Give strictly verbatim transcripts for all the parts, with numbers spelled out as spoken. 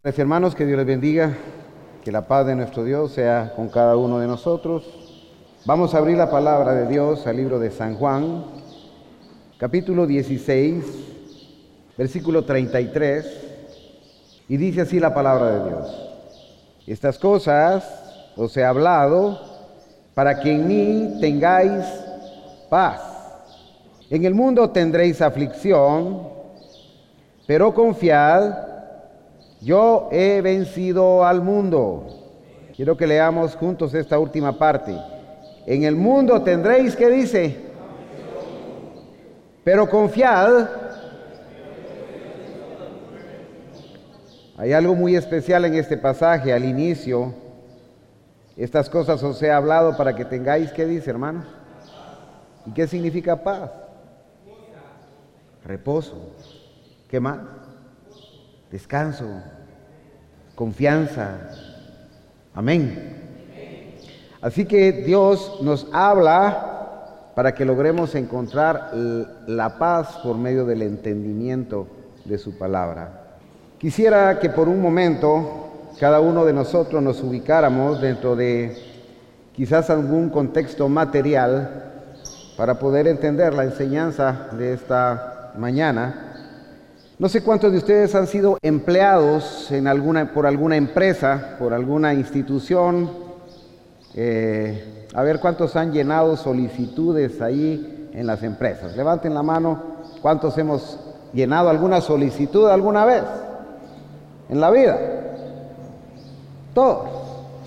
Mis hermanos, que Dios les bendiga, que la paz de nuestro Dios sea con cada uno de nosotros. Vamos a abrir la palabra de Dios al libro de San Juan, capítulo dieciséis, versículo treinta y tres, y dice así la palabra de Dios: estas cosas os he hablado para que en mí tengáis paz. En el mundo tendréis aflicción, pero confiad, yo he vencido al mundo. Quiero que leamos juntos esta última parte. En el mundo tendréis, ¿qué dice? Pero confiad. Hay algo muy especial en este pasaje. Al inicio, estas cosas os he hablado para que tengáis, ¿qué dice, hermanos? ¿Y qué significa paz? Reposo. ¿Qué más? Descanso, confianza. Amén. Así que Dios nos habla para que logremos encontrar la paz por medio del entendimiento de su palabra. Quisiera que por un momento cada uno de nosotros nos ubicáramos dentro de quizás algún contexto material para poder entender la enseñanza de esta mañana. No sé cuántos de ustedes han sido empleados en alguna, por alguna empresa, por alguna institución. Eh, a ver cuántos han llenado solicitudes ahí en las empresas. Levanten la mano. ¿Cuántos hemos llenado alguna solicitud alguna vez en la vida? Todos.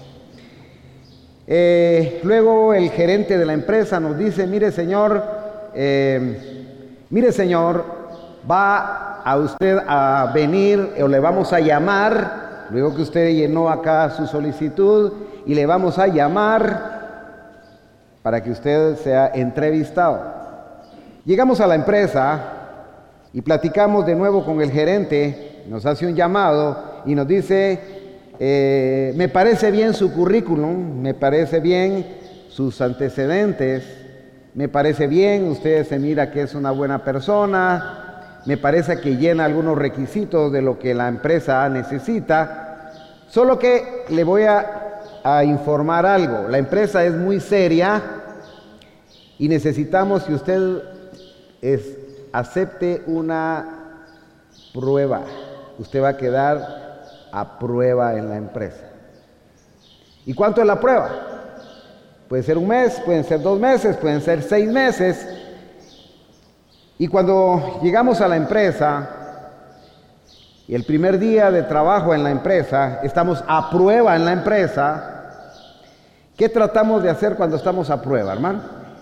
Eh, luego el gerente de la empresa nos dice: mire señor, eh, mire señor, va a usted a venir o le vamos a llamar, luego que usted llenó acá su solicitud, y le vamos a llamar para que usted sea entrevistado. Llegamos a la empresa y platicamos de nuevo con el gerente, nos hace un llamado y nos dice: eh, me parece bien su currículum, me parece bien sus antecedentes, me parece bien, usted se mira que es una buena persona, me parece que llena algunos requisitos de lo que la empresa necesita, solo que le voy a, a informar algo. La empresa es muy seria y necesitamos que usted es, acepte una prueba. Usted va a quedar a prueba en la empresa. ¿Y cuánto es la prueba? Puede ser un mes, pueden ser dos meses, pueden ser seis meses. Y cuando llegamos a la empresa, y el primer día de trabajo en la empresa, estamos a prueba en la empresa, ¿qué tratamos de hacer cuando estamos a prueba, hermano?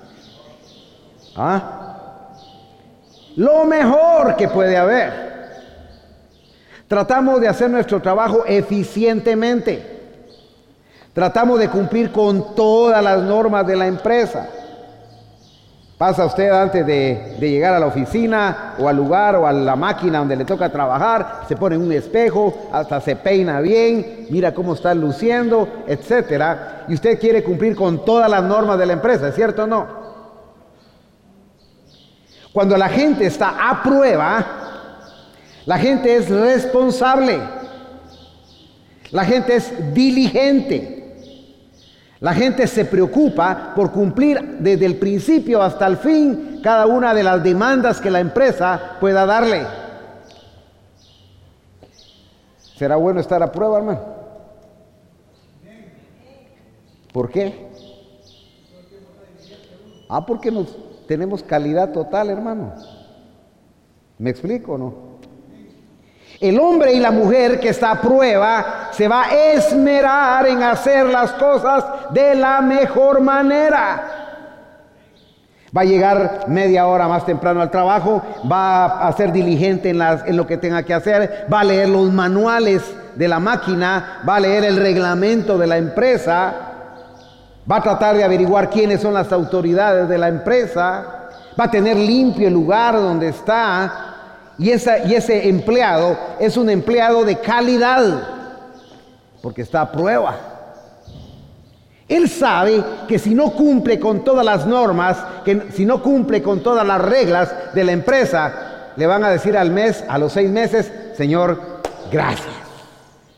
¿Ah? Lo mejor que puede haber. Tratamos de hacer nuestro trabajo eficientemente. Tratamos de cumplir con todas las normas de la empresa. Pasa usted antes de, de llegar a la oficina o al lugar o a la máquina donde le toca trabajar, se pone en un espejo, hasta se peina bien, mira cómo está luciendo, etcétera. Y usted quiere cumplir con todas las normas de la empresa, ¿es cierto o no? Cuando la gente está a prueba, la gente es responsable, la gente es diligente. La gente se preocupa por cumplir desde el principio hasta el fin cada una de las demandas que la empresa pueda darle. ¿Será bueno estar a prueba, hermano? ¿Por qué? Ah, porque nos, tenemos calidad total, hermano. ¿Me explico o no? El hombre y la mujer que está a prueba se va a esmerar en hacer las cosas de la mejor manera. Va a llegar media hora más temprano al trabajo, va a ser diligente en, las, en lo que tenga que hacer, va a leer los manuales de la máquina, va a leer el reglamento de la empresa, va a tratar de averiguar quiénes son las autoridades de la empresa, va a tener limpio el lugar donde está. Y, esa, y ese empleado es un empleado de calidad, porque está a prueba. Él sabe que si no cumple con todas las normas, que si no cumple con todas las reglas de la empresa, le van a decir al mes, a los seis meses: señor, gracias.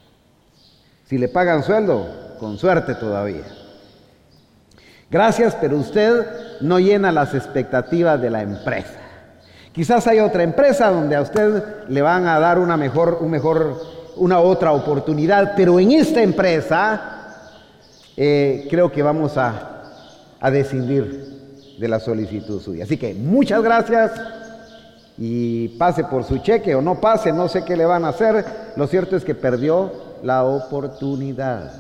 Si le pagan sueldo, con suerte todavía. Gracias, pero usted no llena las expectativas de la empresa. Quizás hay otra empresa donde a usted le van a dar una mejor, un mejor, una otra oportunidad, pero en esta empresa eh, creo que vamos a, a descindir de la solicitud suya. Así que muchas gracias y pase por su cheque o no pase, no sé qué le van a hacer. Lo cierto es que perdió la oportunidad.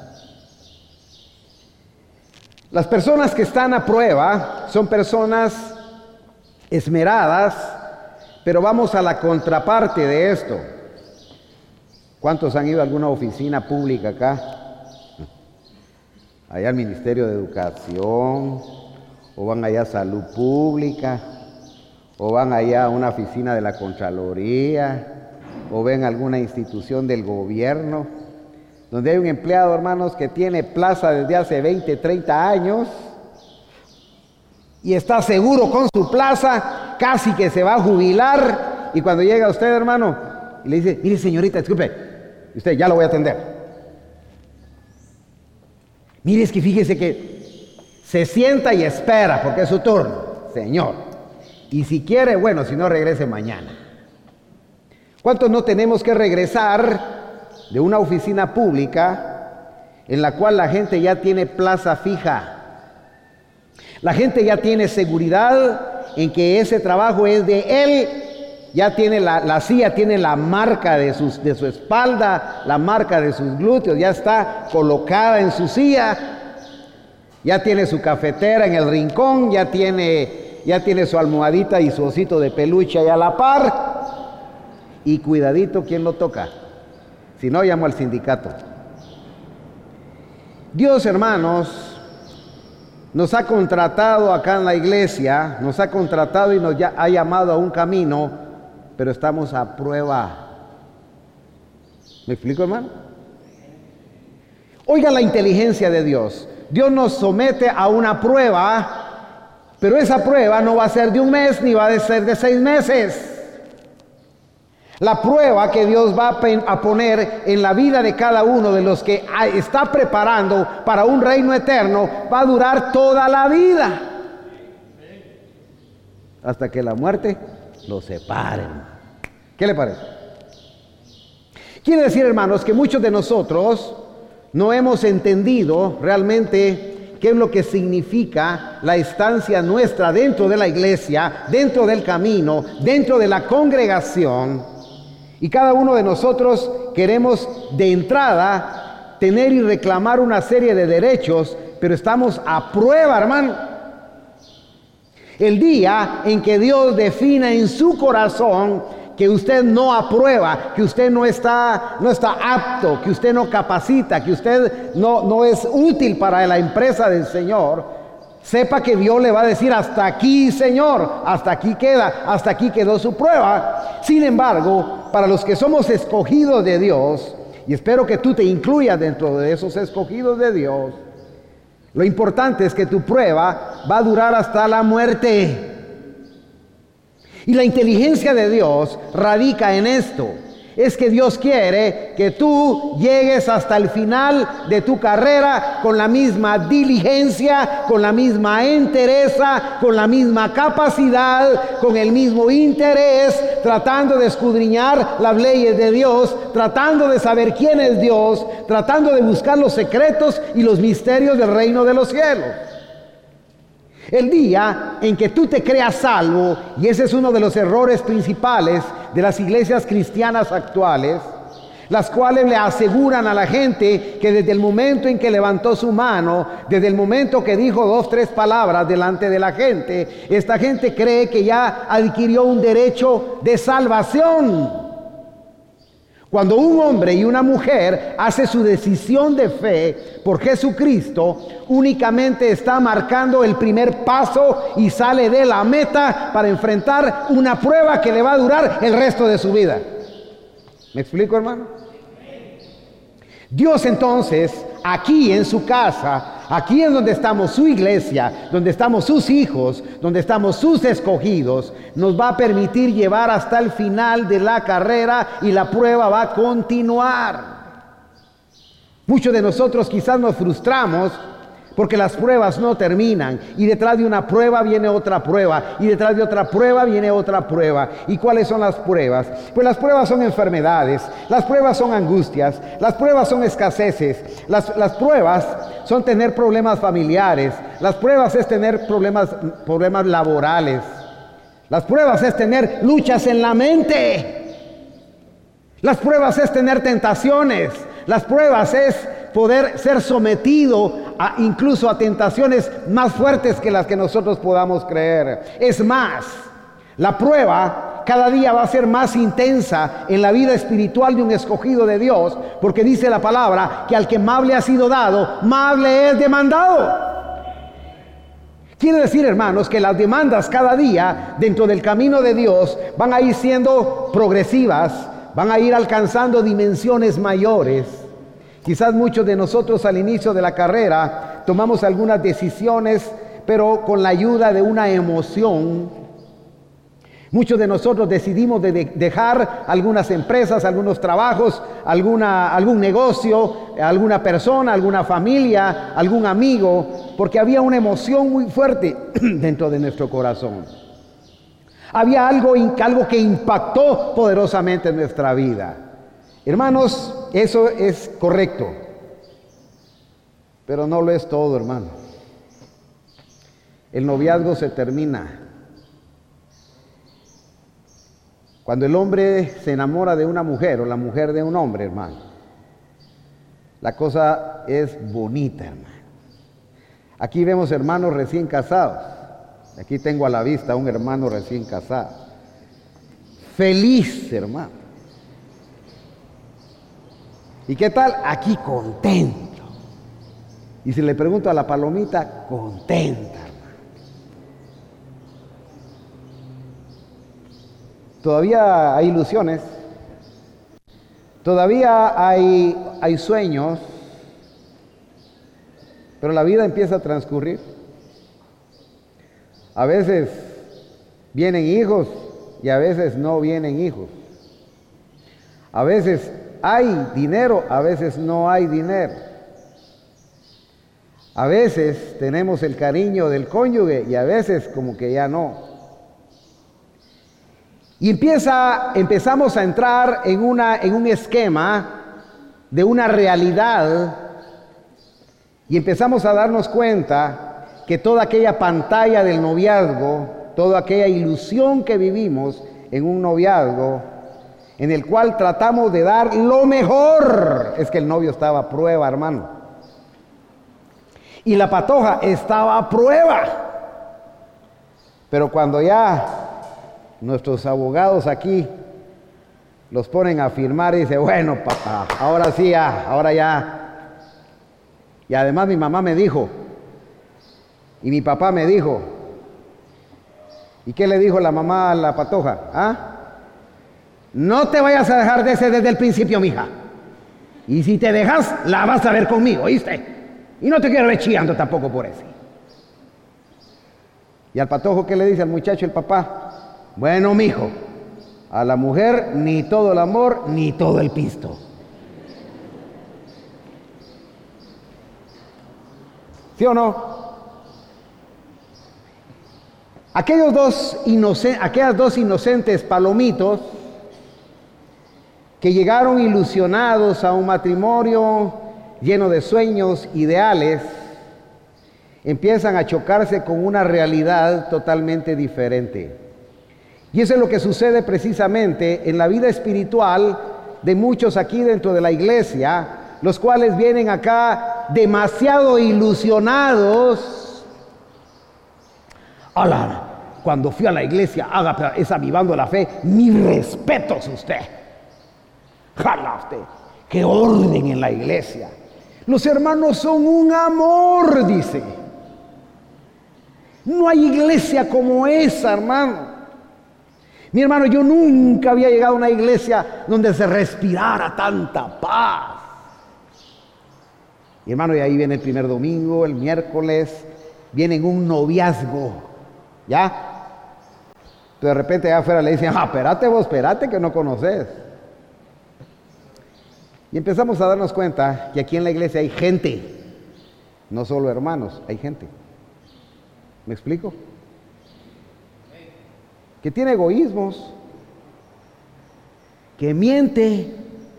Las personas que están a prueba son personas esmeradas, pero vamos a la contraparte de esto. ¿Cuántos han ido a alguna oficina pública acá? Allá al Ministerio de Educación, o van allá a Salud Pública, o van allá a una oficina de la Contraloría, o ven alguna institución del gobierno, donde hay un empleado, hermanos, que tiene plaza desde hace veinte, treinta años, y está seguro con su plaza, casi que se va a jubilar, y cuando llega usted, hermano, y le dice, mire señorita, disculpe, usted ya lo voy a atender. Mire, es que fíjese que se sienta y espera, porque es su turno, señor. Y si quiere, bueno, si no, regrese mañana. ¿Cuántos no tenemos que regresar de una oficina pública en la cual la gente ya tiene plaza fija? La gente ya tiene seguridad en que ese trabajo es de él, ya tiene la, la silla, tiene la marca de, sus, de su espalda, la marca de sus glúteos, ya está colocada en su silla, ya tiene su cafetera en el rincón, ya tiene, ya tiene su almohadita y su osito de peluche ahí a la par, y cuidadito quién lo toca, si no llamo al sindicato. Dios, hermanos, nos ha contratado acá en la iglesia, nos ha contratado y nos ya, ha llamado a un camino, pero estamos a prueba. ¿Me explico, hermano? Oiga la inteligencia de Dios. Dios nos somete a una prueba, pero esa prueba no va a ser de un mes ni va a ser de seis meses. La prueba que Dios va a poner en la vida de cada uno de los que está preparando para un reino eterno va a durar toda la vida, hasta que la muerte los separe. ¿Qué le parece? Quiere decir, hermanos, que muchos de nosotros no hemos entendido realmente qué es lo que significa la estancia nuestra dentro de la iglesia, dentro del camino, dentro de la congregación. Y cada uno de nosotros queremos de entrada tener y reclamar una serie de derechos, pero estamos a prueba, hermano. El día en que Dios defina en su corazón que usted no aprueba, que usted no está, no está apto, que usted no capacita, que usted no, no es útil para la empresa del Señor, sepa que Dios le va a decir, hasta aquí, Señor, hasta aquí queda, hasta aquí quedó su prueba. Sin embargo, para los que somos escogidos de Dios, y espero que tú te incluyas dentro de esos escogidos de Dios, lo importante es que tu prueba va a durar hasta la muerte. Y la inteligencia de Dios radica en esto. Es que Dios quiere que tú llegues hasta el final de tu carrera con la misma diligencia, con la misma entereza, con la misma capacidad, con el mismo interés, tratando de escudriñar las leyes de Dios, tratando de saber quién es Dios, tratando de buscar los secretos y los misterios del reino de los cielos. El día en que tú te creas salvo, y ese es uno de los errores principales de las iglesias cristianas actuales, las cuales le aseguran a la gente que desde el momento en que levantó su mano, desde el momento que dijo dos, tres palabras delante de la gente, esta gente cree que ya adquirió un derecho de salvación. Cuando un hombre y una mujer hace su decisión de fe por Jesucristo, únicamente está marcando el primer paso y sale de la meta para enfrentar una prueba que le va a durar el resto de su vida. ¿Me explico, hermano? Dios entonces, aquí en su casa, aquí en donde estamos su iglesia, donde estamos sus hijos, donde estamos sus escogidos, nos va a permitir llevar hasta el final de la carrera y la prueba va a continuar. Muchos de nosotros quizás nos frustramos porque las pruebas no terminan, y detrás de una prueba viene otra prueba, y detrás de otra prueba viene otra prueba. ¿Y cuáles son las pruebas? Pues las pruebas son enfermedades, las pruebas son angustias, las pruebas son escaseces, las, las pruebas son tener problemas familiares, las pruebas es tener problemas, problemas laborales, las pruebas es tener luchas en la mente, las pruebas es tener tentaciones, las pruebas es poder ser sometido a, incluso a tentaciones más fuertes que las que nosotros podamos creer. Es más, la prueba cada día va a ser más intensa en la vida espiritual de un escogido de Dios, porque dice la palabra que al que más le ha sido dado, más le es demandado. Quiere decir, hermanos, que las demandas cada día dentro del camino de Dios van a ir siendo progresivas, van a ir alcanzando dimensiones mayores. Quizás muchos de nosotros al inicio de la carrera tomamos algunas decisiones, pero con la ayuda de una emoción. Muchos de nosotros decidimos de dejar algunas empresas, algunos trabajos, alguna, algún negocio, alguna persona, alguna familia, algún amigo, porque había una emoción muy fuerte dentro de nuestro corazón. Había algo, algo que impactó poderosamente en nuestra vida. Hermanos, eso es correcto, pero no lo es todo, hermano. El noviazgo se termina. Cuando el hombre se enamora de una mujer o la mujer de un hombre, hermano, la cosa es bonita, hermano. Aquí vemos hermanos recién casados. Aquí tengo a la vista un hermano recién casado. Feliz, hermano. ¿Y qué tal? Aquí contento. Y si le pregunto a la palomita, contenta, hermano. Todavía hay ilusiones, todavía hay, hay sueños, pero la vida empieza a transcurrir. A veces vienen hijos y a veces no vienen hijos. A veces hay dinero, a veces no hay dinero. A veces tenemos el cariño del cónyuge y a veces como que ya no. Y empieza, empezamos a entrar en, una, en un esquema de una realidad y empezamos a darnos cuenta que toda aquella pantalla del noviazgo, toda aquella ilusión que vivimos en un noviazgo, en el cual tratamos de dar lo mejor. Es que el novio estaba a prueba, hermano. Y la patoja estaba a prueba. Pero cuando ya nuestros abogados aquí los ponen a firmar y dice, bueno, papá, ahora sí, ya, ahora ya. Y además mi mamá me dijo, y mi papá me dijo. ¿Y qué le dijo la mamá a la patoja? ¿Ah? No te vayas a dejar de ese desde el principio, mija. Y si te dejas, la vas a ver conmigo, ¿oíste? Y no te quiero ver chillando tampoco por eso. ¿Y al patojo qué le dice al muchacho el papá? Bueno, mijo, a la mujer ni todo el amor, ni todo el pisto. ¿Sí o no? Aquellos dos inocentes, aquellas dos inocentes palomitos que llegaron ilusionados a un matrimonio lleno de sueños, ideales, empiezan a chocarse con una realidad totalmente diferente. Y eso es lo que sucede precisamente en la vida espiritual de muchos aquí dentro de la iglesia, los cuales vienen acá demasiado ilusionados. Hola, cuando fui a la iglesia, haga es avivando la fe, mis respetos usted. Jala usted, qué orden en la iglesia. Los hermanos son un amor, dice. No hay iglesia como esa, hermano. Mi hermano, yo nunca había llegado a una iglesia donde se respirara tanta paz. Mi hermano, y ahí viene el primer domingo, el miércoles, viene en un noviazgo, ¿ya? Pero de repente allá afuera le dicen, ah, espérate vos, espérate que no conoces. Y empezamos a darnos cuenta que aquí en la iglesia hay gente, no solo hermanos, hay gente. ¿Me explico? Que tiene egoísmos, que miente,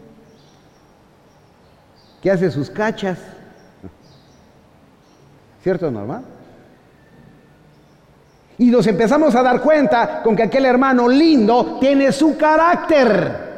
que hace sus cachas. ¿Cierto, normal? Y nos empezamos a dar cuenta con que aquel hermano lindo tiene su carácter.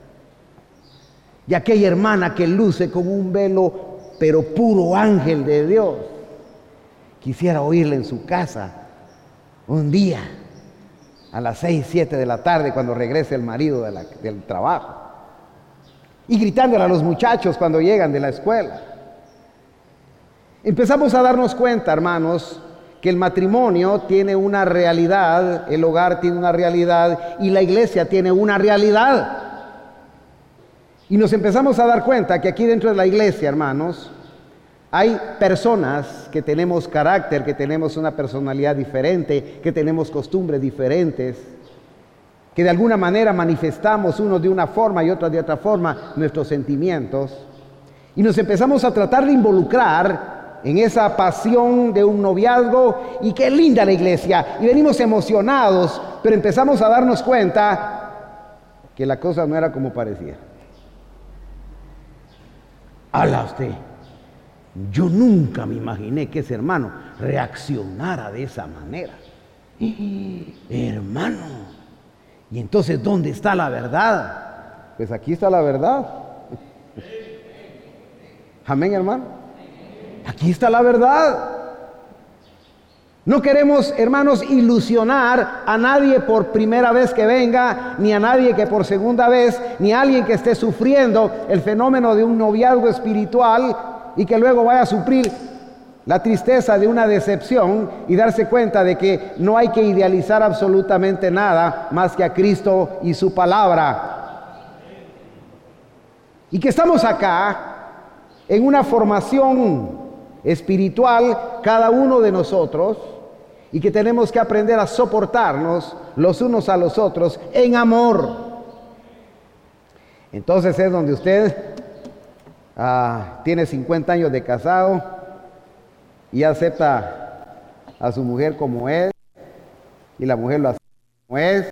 Y aquella hermana que luce como un velo, pero puro ángel de Dios. Quisiera oírla en su casa un día, a las seis, siete de la tarde, cuando regrese el marido de la, del trabajo. Y gritándole a los muchachos cuando llegan de la escuela. Empezamos a darnos cuenta, hermanos, que el matrimonio tiene una realidad, el hogar tiene una realidad y la iglesia tiene una realidad. Y nos empezamos a dar cuenta que aquí dentro de la iglesia, hermanos, hay personas que tenemos carácter, que tenemos una personalidad diferente, que tenemos costumbres diferentes, que de alguna manera manifestamos unos de una forma y otros de otra forma nuestros sentimientos. Y nos empezamos a tratar de involucrar en esa pasión de un noviazgo, y qué linda la iglesia, y venimos emocionados, pero empezamos a darnos cuenta que la cosa no era como parecía. Ala usted, yo nunca me imaginé que ese hermano reaccionara de esa manera. Hermano, y entonces ¿dónde está la verdad? Pues aquí está la verdad. Amén, hermano. Aquí está la verdad. No queremos, hermanos, ilusionar a nadie por primera vez que venga, ni a nadie que por segunda vez, ni a alguien que esté sufriendo el fenómeno de un noviazgo espiritual y que luego vaya a sufrir la tristeza de una decepción y darse cuenta de que no hay que idealizar absolutamente nada más que a Cristo y su palabra. Y que estamos acá en una formación espiritual, cada uno de nosotros, y que tenemos que aprender a soportarnos los unos a los otros en amor. Entonces es donde usted ah, tiene cincuenta años de casado y acepta a su mujer como es, y la mujer lo acepta como es,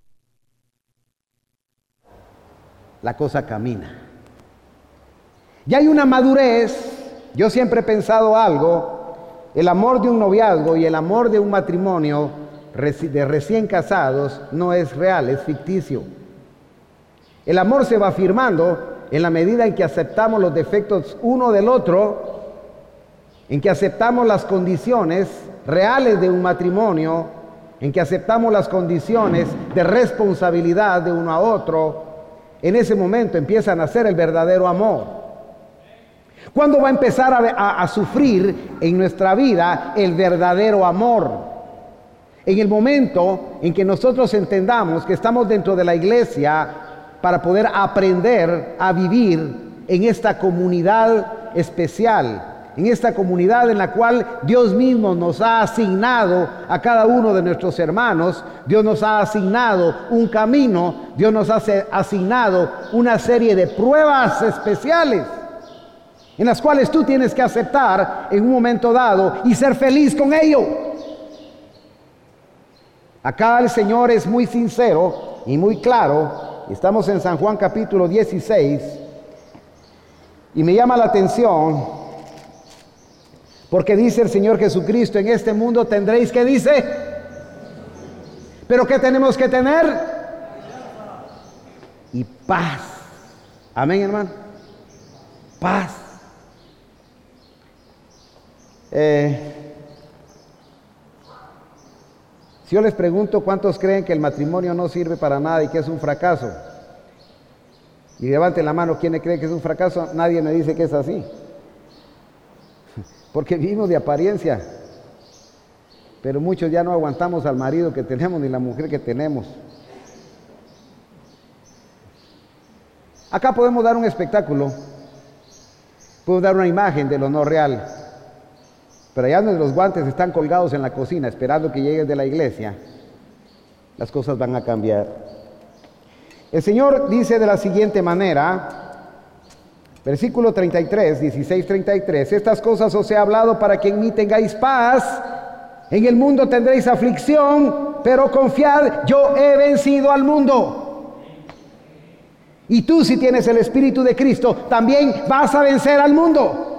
la cosa camina. Y hay una madurez. Yo siempre he pensado algo, el amor de un noviazgo y el amor de un matrimonio de recién casados no es real, es ficticio. El amor se va afirmando en la medida en que aceptamos los defectos uno del otro, en que aceptamos las condiciones reales de un matrimonio, en que aceptamos las condiciones de responsabilidad de uno a otro. En ese momento empieza a nacer el verdadero amor. ¿Cuándo va a empezar a, a, a sufrir en nuestra vida el verdadero amor? En el momento en que nosotros entendamos que estamos dentro de la iglesia para poder aprender a vivir en esta comunidad especial, en esta comunidad en la cual Dios mismo nos ha asignado a cada uno de nuestros hermanos. Dios nos ha asignado un camino, Dios nos ha asignado una serie de pruebas especiales en las cuales tú tienes que aceptar en un momento dado y ser feliz con ello. Acá el Señor es muy sincero y muy claro. Estamos en San Juan capítulo dieciséis y me llama la atención porque dice el Señor Jesucristo: en este mundo tendréis, ¿qué dice? ¿Pero qué tenemos que tener? Y paz. Amén, hermano. Paz. Eh, si yo les pregunto cuántos creen que el matrimonio no sirve para nada y que es un fracaso, y levanten la mano quienes creen que es un fracaso, nadie me dice que es así, porque vivimos de apariencia, pero muchos ya no aguantamos al marido que tenemos ni la mujer que tenemos. Acá podemos dar un espectáculo, podemos dar una imagen de lo no real. Pero allá donde los guantes están colgados en la cocina esperando que llegues de la iglesia, las cosas van a cambiar. El Señor dice de la siguiente manera, Versículo treinta y tres, dieciséis, treinta y tres. Estas cosas os he hablado para que en mí tengáis paz. En el mundo tendréis aflicción, pero confiad, yo he vencido al mundo. Y tú, si tienes el Espíritu de Cristo, también vas a vencer al mundo.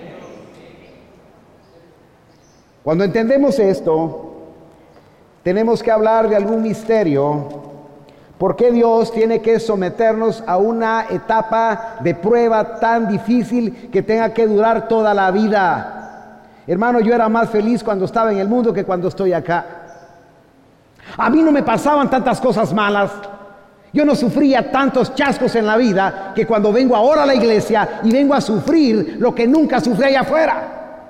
Cuando entendemos esto, tenemos que hablar de algún misterio. ¿Por qué Dios tiene que someternos a una etapa de prueba tan difícil que tenga que durar toda la vida? Hermano, yo era más feliz cuando estaba en el mundo que cuando estoy acá. A mí no me pasaban tantas cosas malas. Yo no sufría tantos chascos en la vida que cuando vengo ahora a la iglesia y vengo a sufrir lo que nunca sufrí allá afuera.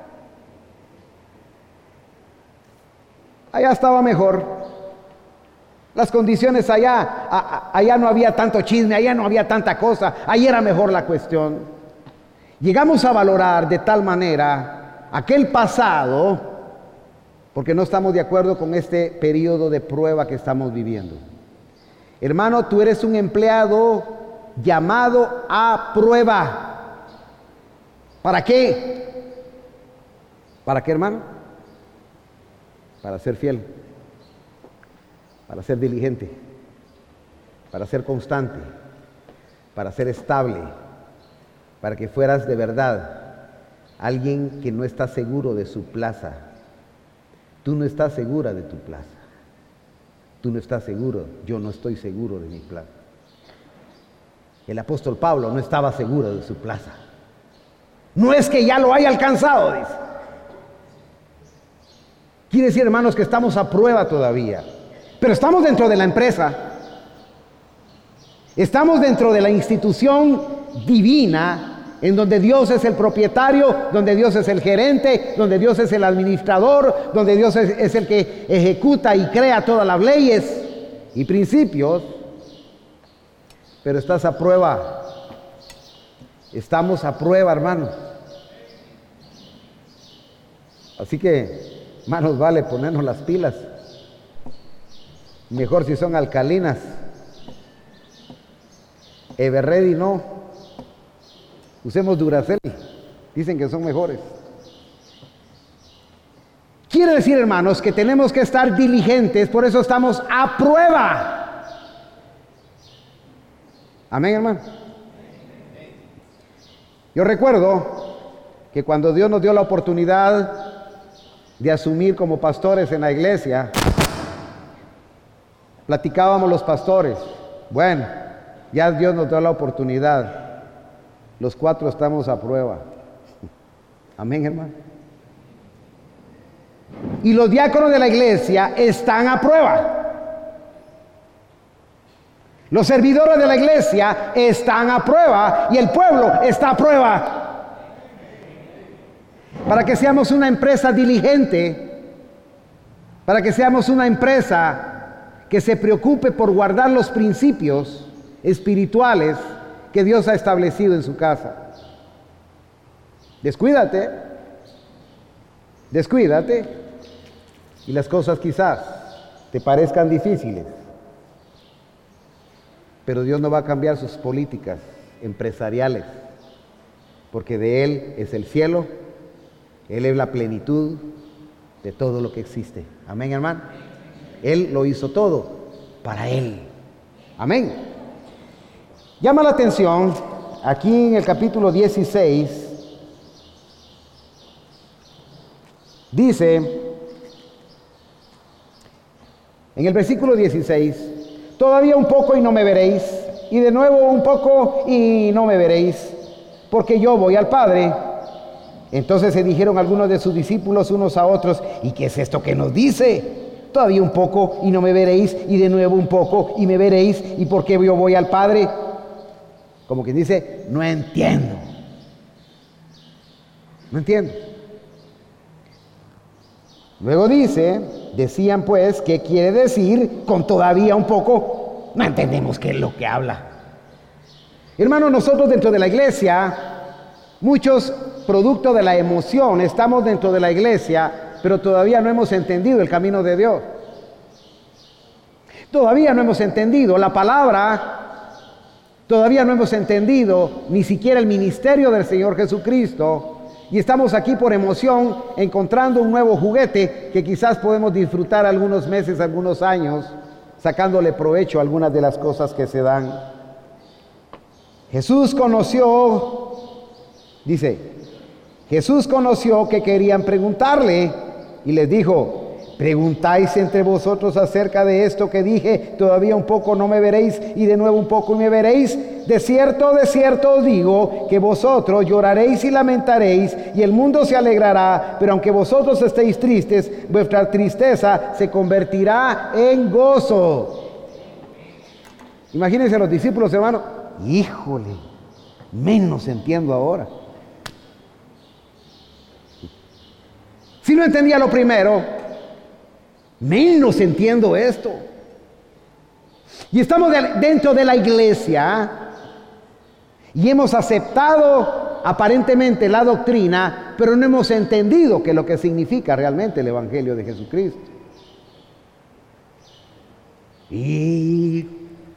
Allá estaba mejor. Las condiciones allá, a, a, allá no había tanto chisme, allá no había tanta cosa, ahí era mejor la cuestión. Llegamos a valorar de tal manera aquel pasado, porque no estamos de acuerdo con este periodo de prueba que estamos viviendo. Hermano, tú eres un empleado llamado a prueba. ¿Para qué? ¿Para qué, hermano? Para ser fiel. Para ser diligente, para ser constante, para ser estable, para que fueras de verdad alguien que no está seguro de su plaza. Tú no estás segura de tu plaza. Tú no estás seguro, yo no estoy seguro de mi plaza. El apóstol Pablo no estaba seguro de su plaza. No es que ya lo haya alcanzado, dice. Quiere decir, hermanos, que estamos a prueba todavía. Pero estamos dentro de la empresa, estamos dentro de la institución divina, en donde Dios es el propietario, donde Dios es el gerente, donde Dios es el administrador, donde Dios es, es el que ejecuta y crea todas las leyes y principios. Pero estás a prueba, estamos a prueba, hermano. Así que, hermanos, vale ponernos las pilas. Mejor si son alcalinas. Everready no. Usemos Duracell. Dicen que son mejores. Quiere decir, hermanos, que tenemos que estar diligentes, por eso estamos a prueba. Amén, hermano. Yo recuerdo que cuando Dios nos dio la oportunidad de asumir como pastores en la iglesia, platicábamos los pastores, bueno, ya Dios nos dio la oportunidad, los cuatro estamos a prueba. Amén, hermano. Y los diáconos de la iglesia están a prueba. Los servidores de la iglesia están a prueba y el pueblo está a prueba. Para que seamos una empresa diligente, para que seamos una empresa que se preocupe por guardar los principios espirituales que Dios ha establecido en su casa. Descuídate, descuídate, y las cosas quizás te parezcan difíciles, pero Dios no va a cambiar sus políticas empresariales, porque de Él es el cielo, Él es la plenitud de todo lo que existe. Amén, hermano. Él lo hizo todo para Él. Amén. Llama la atención, aquí en el capítulo dieciséis, dice, en el versículo dieciséis, todavía un poco y no me veréis, y de nuevo un poco y no me veréis, porque yo voy al Padre. Entonces se dijeron algunos de sus discípulos unos a otros, ¿y qué es esto que nos dice? Todavía un poco y no me veréis, y de nuevo un poco y me veréis, ¿y por qué yo voy al Padre? Como quien dice, no entiendo. No entiendo. Luego dice, decían pues, ¿qué quiere decir con todavía un poco? No entendemos qué es lo que habla. Hermanos, nosotros dentro de la iglesia, muchos producto de la emoción, estamos dentro de la iglesia, pero todavía no hemos entendido el camino de Dios. Todavía no hemos entendido la palabra Todavía no hemos entendido ni siquiera el ministerio del Señor Jesucristo y estamos aquí por emoción encontrando un nuevo juguete que quizás podemos disfrutar algunos meses, algunos años, sacándole provecho a algunas de las cosas que se dan. Jesús conoció, dice, Jesús conoció que querían preguntarle y les dijo: ¿preguntáis entre vosotros acerca de esto que dije? Todavía un poco no me veréis, y de nuevo un poco y me veréis. De cierto, de cierto os digo que vosotros lloraréis y lamentaréis, y el mundo se alegrará, pero aunque vosotros estéis tristes, vuestra tristeza se convertirá en gozo. Imagínense a los discípulos, hermanos. Híjole, menos entiendo ahora. Si no entendía lo primero, menos entiendo esto. Y estamos de, dentro de la iglesia y hemos aceptado aparentemente la doctrina, pero no hemos entendido que lo que significa realmente el Evangelio de Jesucristo. Y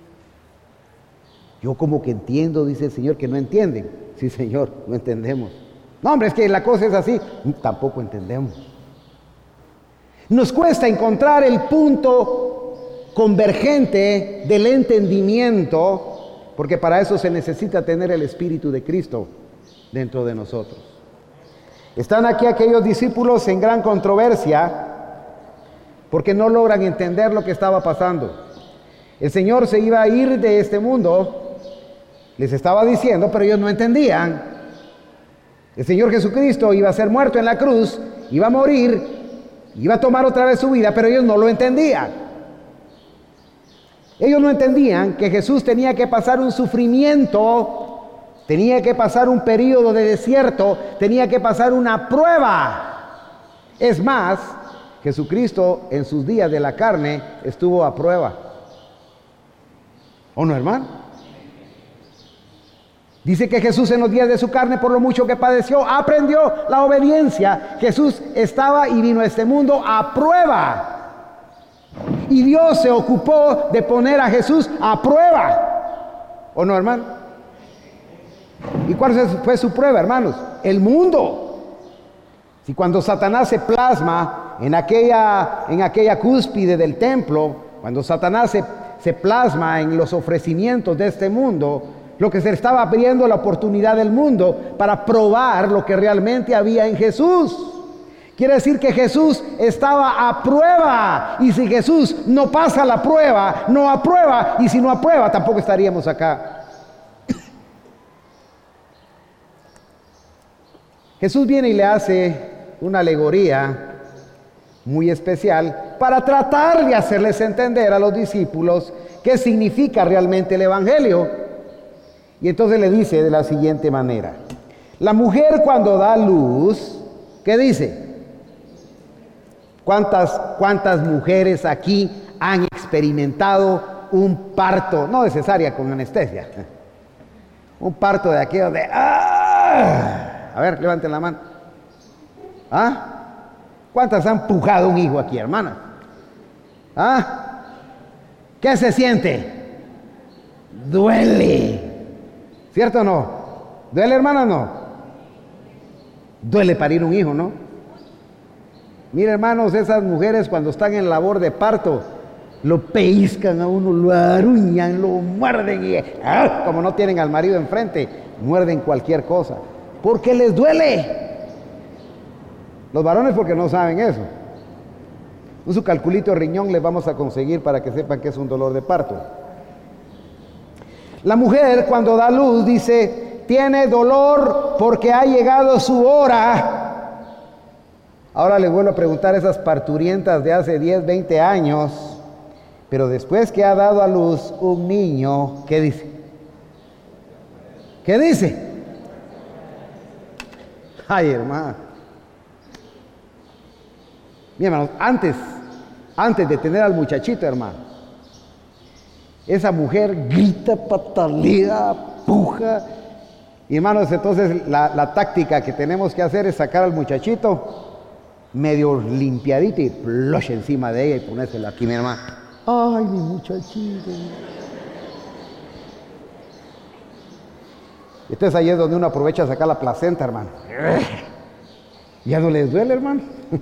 yo como que entiendo, dice el Señor, que no entienden. Sí, Señor, no entendemos. No, hombre, es que la cosa es así. Tampoco entendemos. Nos cuesta encontrar el punto convergente del entendimiento, porque para eso se necesita tener el Espíritu de Cristo dentro de nosotros. Están aquí aquellos discípulos en gran controversia porque no logran entender lo que estaba pasando. El Señor se iba a ir de este mundo, les estaba diciendo, pero ellos no entendían. El Señor Jesucristo iba a ser muerto en la cruz, iba a morir, iba a tomar otra vez su vida, pero ellos no lo entendían. Ellos no entendían que Jesús tenía que pasar un sufrimiento, tenía que pasar un periodo de desierto, tenía que pasar una prueba. Es más, Jesucristo en sus días de la carne estuvo a prueba. ¿O no, hermano? Dice que Jesús en los días de su carne, por lo mucho que padeció, aprendió la obediencia. Jesús estaba y vino a este mundo a prueba. Y Dios se ocupó de poner a Jesús a prueba. ¿O no, hermano? ¿Y cuál fue su prueba, hermanos? El mundo. Si cuando Satanás se plasma en aquella, en aquella cúspide del templo, cuando Satanás se, se plasma en los ofrecimientos de este mundo, lo que se estaba abriendo la oportunidad del mundo para probar lo que realmente había en Jesús. Quiere decir que Jesús estaba a prueba. Y si Jesús no pasa la prueba, no aprueba. Y si no aprueba, tampoco estaríamos acá. Jesús viene y le hace una alegoría muy especial para tratar de hacerles entender a los discípulos qué significa realmente el Evangelio. Y entonces le dice de la siguiente manera: la mujer cuando da luz, ¿qué dice? ¿Cuántas, cuántas mujeres aquí han experimentado un parto, no de cesárea con anestesia, un parto de aquello de ¡ah! A ver, levanten la mano. ¿Ah? ¿Cuántas han pujado un hijo aquí, hermana? ¿Ah? ¿Qué se siente? Duele. ¿Cierto o no? ¿Duele, hermana, o no? Duele parir un hijo, ¿no? Mira, hermanos, esas mujeres cuando están en labor de parto, lo pellizcan a uno, lo aruñan, lo muerden y ¡ah! Como no tienen al marido enfrente, muerden cualquier cosa, porque les duele. Los varones porque no saben eso. Un su calculito riñón les vamos a conseguir para que sepan que es un dolor de parto. La mujer cuando da luz dice, tiene dolor porque ha llegado su hora. Ahora les vuelvo a preguntar a esas parturientas de hace diez, veinte años, pero después que ha dado a luz un niño, ¿qué dice? ¿Qué dice? Ay, hermano. Mi hermano, antes, antes de tener al muchachito, hermano, esa mujer grita, patalea, puja. Y hermanos, entonces la, la táctica que tenemos que hacer es sacar al muchachito medio limpiadito y flush encima de ella y ponérselo aquí, mi hermano. Ay, mi muchachito. Entonces ahí es donde uno aprovecha a sacar la placenta, hermano. Ya no les duele, hermano.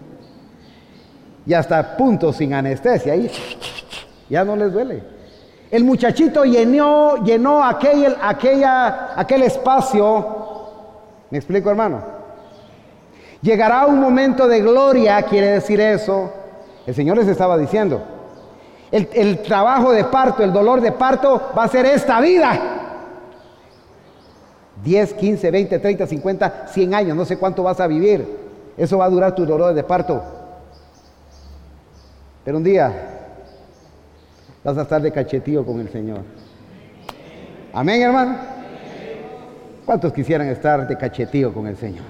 Y hasta punto sin anestesia ahí. Ya no les duele. El muchachito llenó, llenó aquel, aquella, aquel espacio. ¿Me explico, hermano? Llegará un momento de gloria, quiere decir eso. El Señor les estaba diciendo. El, el trabajo de parto, el dolor de parto va a ser esta vida. diez, quince, veinte, treinta, cincuenta, cien años, no sé cuánto vas a vivir. Eso va a durar tu dolor de parto. Pero un día vas a estar de cachetío con el Señor. Amén, hermano. ¿Cuántos quisieran estar de cachetío con el Señor?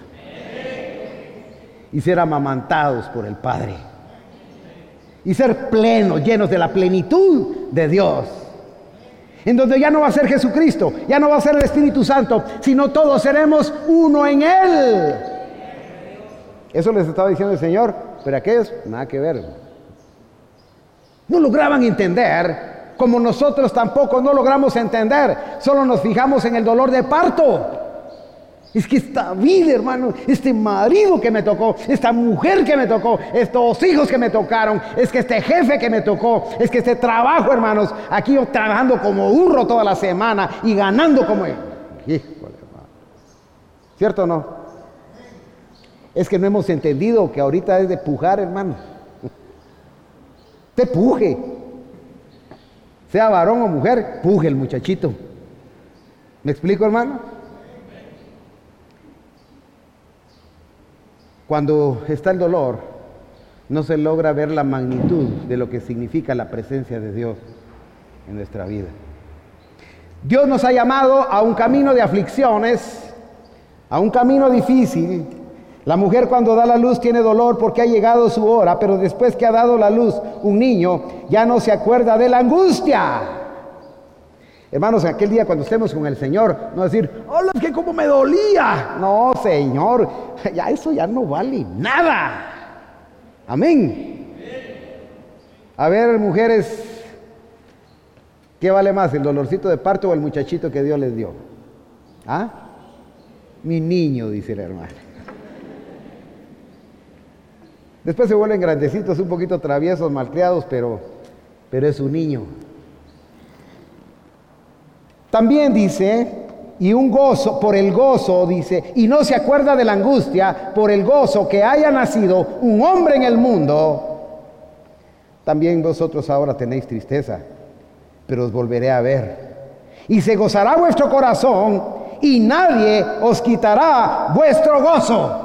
Y ser amamantados por el Padre. Y ser plenos, llenos de la plenitud de Dios. En donde ya no va a ser Jesucristo, ya no va a ser el Espíritu Santo, sino todos seremos uno en Él. Eso les estaba diciendo el Señor, pero aquellos, nada que ver. No lograban entender, como nosotros tampoco no logramos entender, solo nos fijamos en el dolor de parto. Es que esta vida, hermano, este marido que me tocó, esta mujer que me tocó, estos hijos que me tocaron, es que este jefe que me tocó, es que este trabajo, hermanos, aquí yo trabajando como burro toda la semana y ganando como... Híjole, hermano. ¿Cierto o no? Es que no hemos entendido que ahorita es de pujar, hermano. Te puje. Sea varón o mujer, puje el muchachito. ¿Me explico, hermano? Cuando está el dolor, no se logra ver la magnitud de lo que significa la presencia de Dios en nuestra vida. Dios nos ha llamado a un camino de aflicciones, a un camino difícil. La mujer cuando da la luz tiene dolor porque ha llegado su hora, pero después que ha dado la luz un niño, ya no se acuerda de la angustia. Hermanos, en aquel día cuando estemos con el Señor, no decir, hola, es que cómo me dolía. No, Señor, ya eso ya no vale nada. Amén. A ver, mujeres, ¿qué vale más, el dolorcito de parto o el muchachito que Dios les dio? ¿Ah? Mi niño, dice la hermana. Después se vuelven grandecitos, un poquito traviesos, malcriados, pero, pero es un niño. También dice, y un gozo, por el gozo, dice, y no se acuerda de la angustia, por el gozo que haya nacido un hombre en el mundo. También vosotros ahora tenéis tristeza, pero os volveré a ver. Y se gozará vuestro corazón, y nadie os quitará vuestro gozo.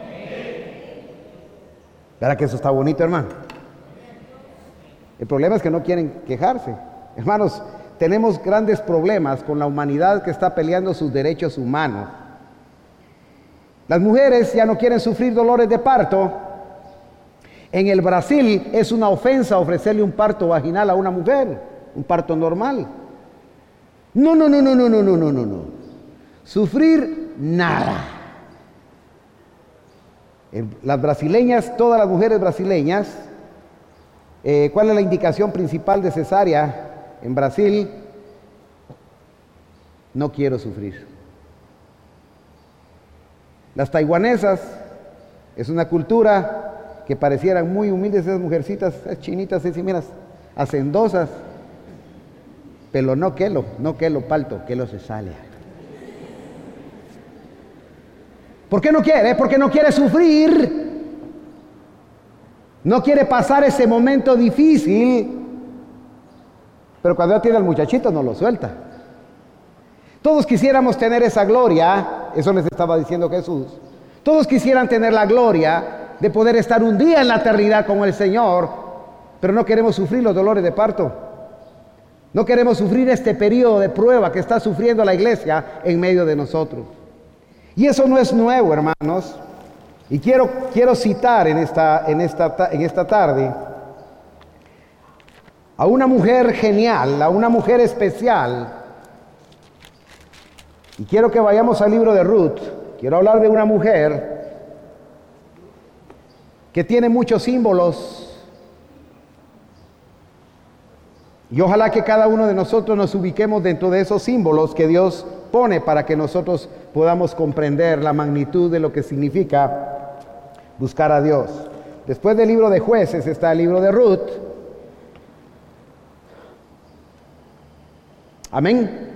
¿Verdad que eso está bonito, hermano? El problema es que no quieren quejarse. Hermanos, tenemos grandes problemas con la humanidad que está peleando sus derechos humanos. Las mujeres ya no quieren sufrir dolores de parto. En el Brasil es una ofensa ofrecerle un parto vaginal a una mujer, un parto normal. No, no, no, no, no, no, no, no, no, no. Sufrir nada. Las brasileñas, todas las mujeres brasileñas, eh, ¿cuál es la indicación principal de cesárea en Brasil? No quiero sufrir. Las taiwanesas, es una cultura que parecieran muy humildes esas mujercitas, esas chinitas, así, miras, hacendosas, pero no quelo, no quelo palto, quelo cesárea. ¿Por qué no quiere? Porque no quiere sufrir. No quiere pasar ese momento difícil. Pero cuando ya tiene al muchachito no lo suelta. Todos quisiéramos tener esa gloria. Eso les estaba diciendo Jesús. Todos quisieran tener la gloria de poder estar un día en la eternidad con el Señor. Pero no queremos sufrir los dolores de parto. No queremos sufrir este periodo de prueba que está sufriendo la iglesia en medio de nosotros. Y eso no es nuevo, hermanos. Y quiero, quiero citar en esta, en, esta, en esta tarde a una mujer genial, a una mujer especial. Y quiero que vayamos al libro de Ruth. Quiero hablar de una mujer que tiene muchos símbolos Y ojalá que cada uno de nosotros nos ubiquemos dentro de esos símbolos que Dios pone para que nosotros podamos comprender la magnitud de lo que significa buscar a Dios. Después del libro de Jueces está el libro de Ruth. Amén.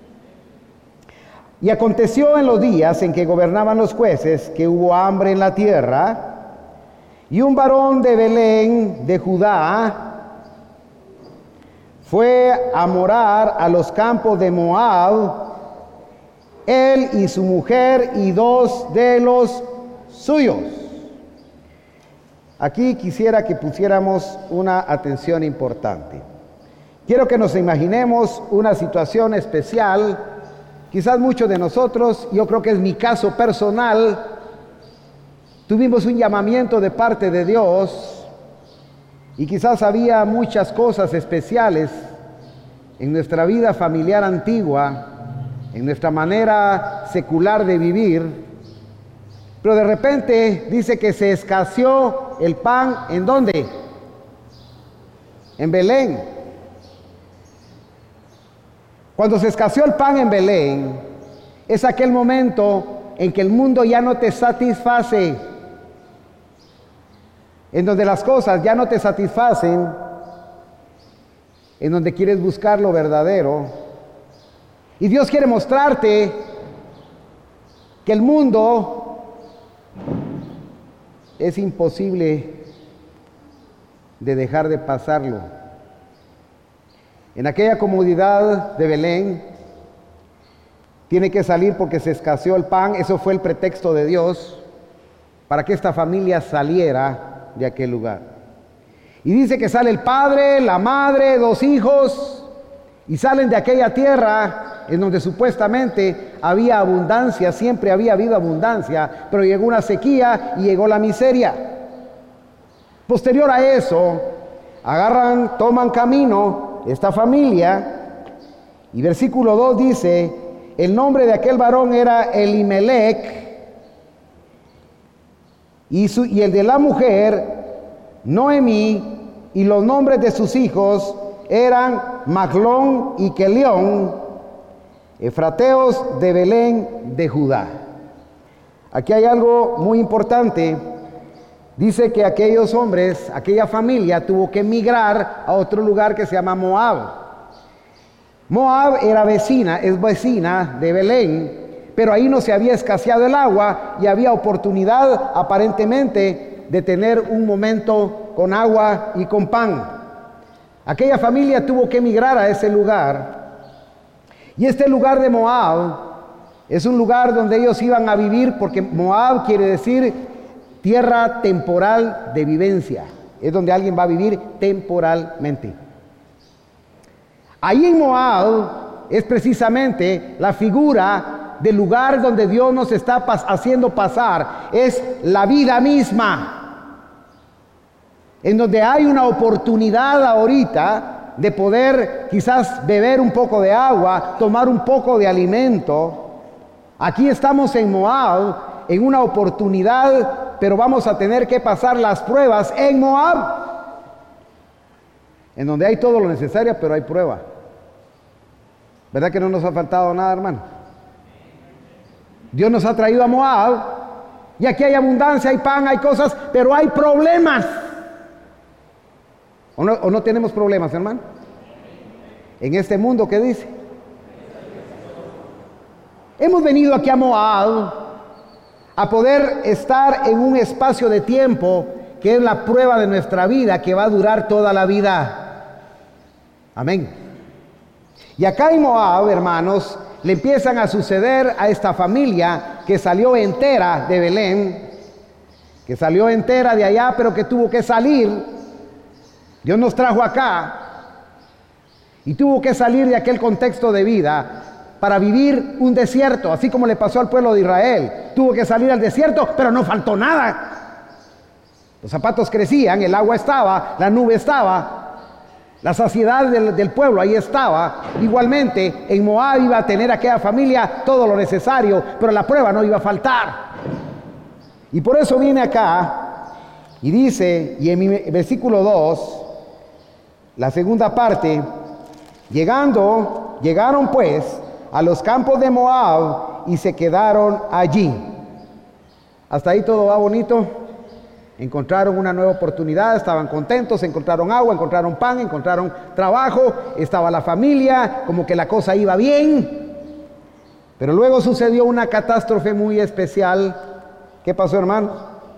Y aconteció en los días en que gobernaban los jueces que hubo hambre en la tierra, y un varón de Belén de Judá fue a morar a los campos de Moab, él y su mujer y dos de los suyos. Aquí quisiera que pusiéramos una atención importante. Quiero que nos imaginemos una situación especial. Quizás muchos de nosotros, yo creo que es mi caso personal, tuvimos un llamamiento de parte de Dios y quizás había muchas cosas especiales en nuestra vida familiar antigua, en nuestra manera secular de vivir, pero de repente dice que se escaseó el pan. ¿En dónde? En Belén. Cuando se escaseó el pan en Belén, es aquel momento en que el mundo ya no te satisface, en donde las cosas ya no te satisfacen, en donde quieres buscar lo verdadero. Y Dios quiere mostrarte que el mundo es imposible de dejar de pasarlo. En aquella comodidad de Belén, tiene que salir porque se escaseó el pan. Eso fue el pretexto de Dios para que esta familia saliera de aquel lugar. Y dice que sale el padre, la madre, dos hijos, y salen de aquella tierra en donde supuestamente había abundancia, siempre había habido abundancia, pero llegó una sequía y llegó la miseria. Posterior a eso, agarran, toman camino esta familia, y versículo dos dice: el nombre de aquel varón era Elimelech, y, su, y el de la mujer Noemí, y los nombres de sus hijos eran Maglón y Kelión, efrateos de Belén de Judá. Aquí hay algo muy importante. Dice que aquellos hombres, aquella familia tuvo que emigrar a otro lugar que se llama Moab. Moab era vecina, es vecina de Belén, pero ahí no se había escaseado el agua y había oportunidad aparentemente de tener un momento con agua y con pan. Aquella familia tuvo que emigrar a ese lugar. Y este lugar de Moab es un lugar donde ellos iban a vivir, porque Moab quiere decir tierra temporal de vivencia. Es donde alguien va a vivir temporalmente. Ahí en Moab es precisamente la figura del lugar donde Dios nos está pas- haciendo pasar. Es la vida misma. En donde hay una oportunidad ahorita de poder quizás beber un poco de agua, tomar un poco de alimento. Aquí estamos en Moab, en una oportunidad, pero vamos a tener que pasar las pruebas en Moab, en donde hay todo lo necesario, pero hay prueba. ¿Verdad que no nos ha faltado nada, hermano? Dios nos ha traído a Moab, y aquí hay abundancia, hay pan, hay cosas, pero hay problemas. ¿O no, o no tenemos problemas, hermano? En este mundo, ¿qué dice? Hemos venido aquí a Moab a poder estar en un espacio de tiempo que es la prueba de nuestra vida, que va a durar toda la vida. Amén. Y acá en Moab, hermanos, le empiezan a suceder a esta familia que salió entera de Belén, que salió entera de allá, pero que tuvo que salir. Dios nos trajo acá y tuvo que salir de aquel contexto de vida para vivir un desierto, así como le pasó al pueblo de Israel. Tuvo que salir al desierto, pero no faltó nada. Los zapatos crecían, el agua estaba, la nube estaba, la saciedad del, del pueblo ahí estaba. Igualmente, en Moab iba a tener aquella familia todo lo necesario, pero la prueba no iba a faltar. Y por eso viene acá y dice, y en mi versículo dos, la segunda parte, Llegando, llegaron pues a los campos de Moab y se quedaron allí. Hasta ahí todo va bonito. Encontraron una nueva oportunidad, estaban contentos, encontraron agua, encontraron pan, encontraron trabajo, estaba la familia, como que la cosa iba bien. Pero luego sucedió una catástrofe muy especial. ¿Qué pasó, hermanos?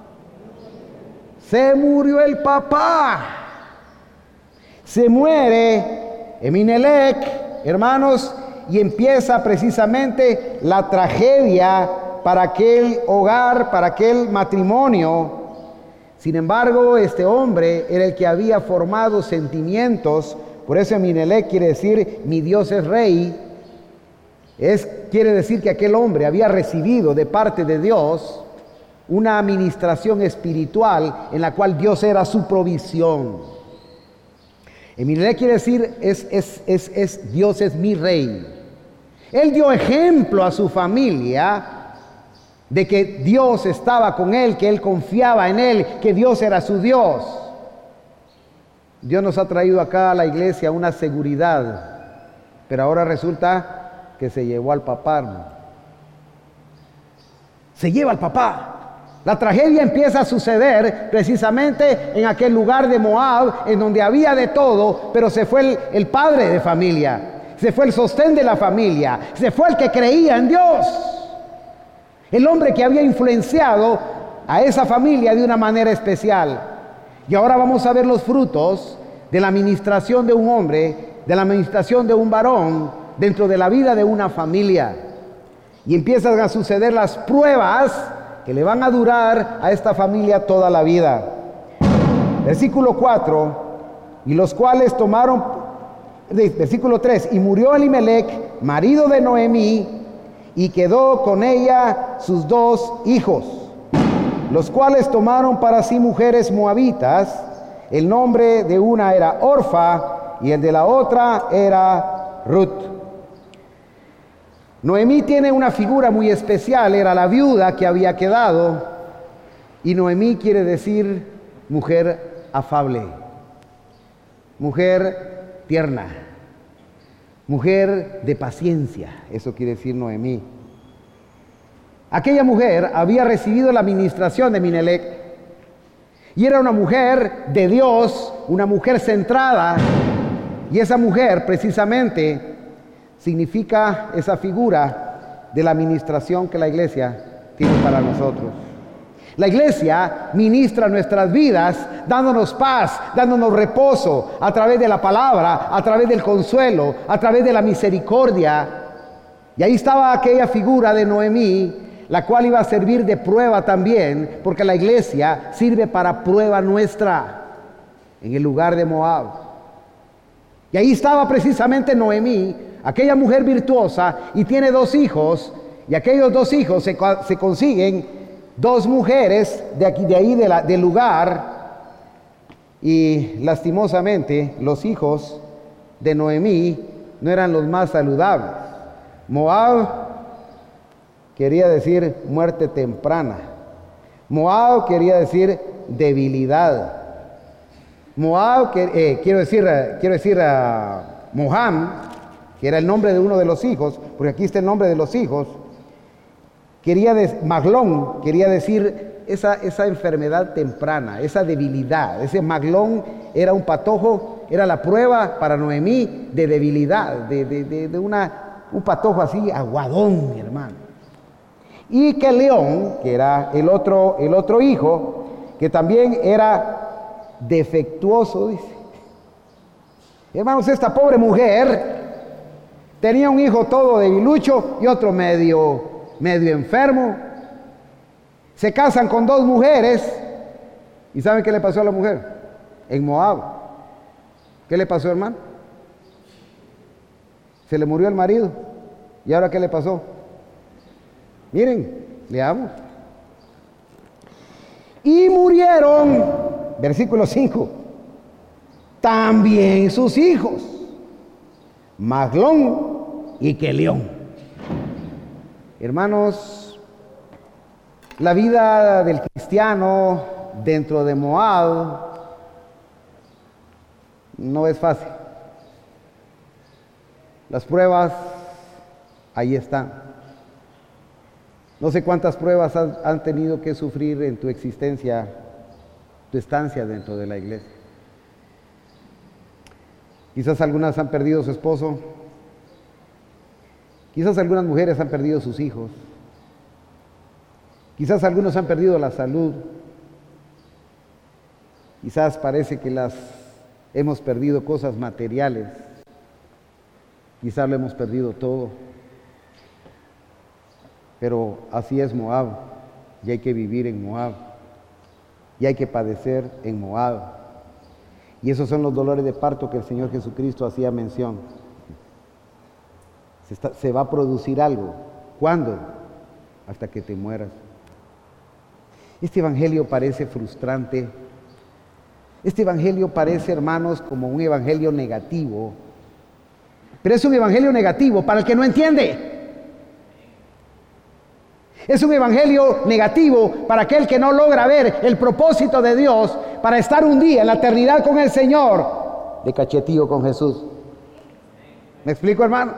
Se murió el papá. Se muere Eminelec, hermanos, y empieza precisamente la tragedia para aquel hogar, para aquel matrimonio. Sin embargo, este hombre era el que había formado sentimientos. Por eso Eminelec quiere decir mi Dios es rey. Es, quiere decir que aquel hombre había recibido de parte de Dios una administración espiritual en la cual Dios era su provisión. Eminelec quiere decir es, es, es, es Dios es mi rey. Él dio ejemplo a su familia de que Dios estaba con él, que él confiaba en él, que Dios era su Dios. Dios nos ha traído acá a la iglesia una seguridad, pero ahora resulta que se llevó al papá, hermano. Se lleva al papá. La tragedia empieza a suceder precisamente en aquel lugar de Moab, en donde había de todo, pero se fue el, el padre de familia, se fue el sostén de la familia, se fue el que creía en Dios. El hombre que había influenciado a esa familia de una manera especial. Y ahora vamos a ver los frutos de la administración de un hombre, de la administración de un varón dentro de la vida de una familia. Y empiezan a suceder las pruebas que le van a durar a esta familia toda la vida. Versículo cuatro, y los cuales tomaron, versículo tres, y murió Elimelec, marido de Noemí, y quedó con ella sus dos hijos, los cuales tomaron para sí mujeres moabitas. El nombre de una era Orfa y el de la otra era Ruth. Noemí tiene una figura muy especial, era la viuda que había quedado, y Noemí quiere decir mujer afable, mujer tierna, mujer de paciencia. Eso quiere decir Noemí. Aquella mujer había recibido la administración de Eminelec y era una mujer de Dios, una mujer centrada, y esa mujer precisamente significa esa figura de la administración que la iglesia tiene para nosotros. La iglesia ministra nuestras vidas dándonos paz, dándonos reposo a través de la palabra, a través del consuelo, a través de la misericordia. Y ahí estaba aquella figura de Noemí, la cual iba a servir de prueba también, porque la iglesia sirve para prueba nuestra en el lugar de Moab. Y ahí estaba precisamente Noemí, aquella mujer virtuosa, y tiene dos hijos, y aquellos dos hijos se, se consiguen dos mujeres de aquí, de ahí de la, del lugar, y lastimosamente los hijos de Noemí no eran los más saludables. Moab quería decir muerte temprana. Moab quería decir debilidad. Moab, que, eh, quiero decir, uh, quiero decir uh, Moham, que era el nombre de uno de los hijos, porque aquí está el nombre de los hijos. Quería decir, Maglón quería decir esa, esa enfermedad temprana, esa debilidad. Ese Maglón era un patojo, era la prueba para Noemí de debilidad, de, de, de, de una, un patojo así aguadón, mi hermano. Y que León, que era el otro, el otro hijo, que también era defectuoso, dice. Hermanos, esta pobre mujer tenía un hijo todo debilucho y otro medio medio enfermo. Se casan con dos mujeres y ¿saben qué le pasó a la mujer? En Moab. ¿Qué le pasó, hermano? Se le murió el marido. ¿Y ahora qué le pasó? Miren, leamos. Y murieron, versículo cinco, también sus hijos, Maglón y Quelión. Hermanos, la vida del cristiano dentro de Moab no es fácil. Las pruebas, ahí están. No sé cuántas pruebas han, han tenido que sufrir en tu existencia, tu estancia dentro de la iglesia. Quizás algunas han perdido su esposo. Quizás algunas mujeres han perdido sus hijos. Quizás algunos han perdido la salud. Quizás parece que las hemos perdido cosas materiales. Quizás lo hemos perdido todo. Pero así es Moab, y hay que vivir en Moab, y hay que padecer en Moab. Y esos son los dolores de parto que el Señor Jesucristo hacía mención. Se, está, se va a producir algo. ¿Cuándo? Hasta que te mueras. Este evangelio parece frustrante. Este evangelio parece, hermanos, como un evangelio negativo. Pero es un evangelio negativo para el que no entiende. Es un evangelio negativo para aquel que no logra ver el propósito de Dios para estar un día en la eternidad con el Señor, de cachetío con Jesús. ¿Me explico, hermano?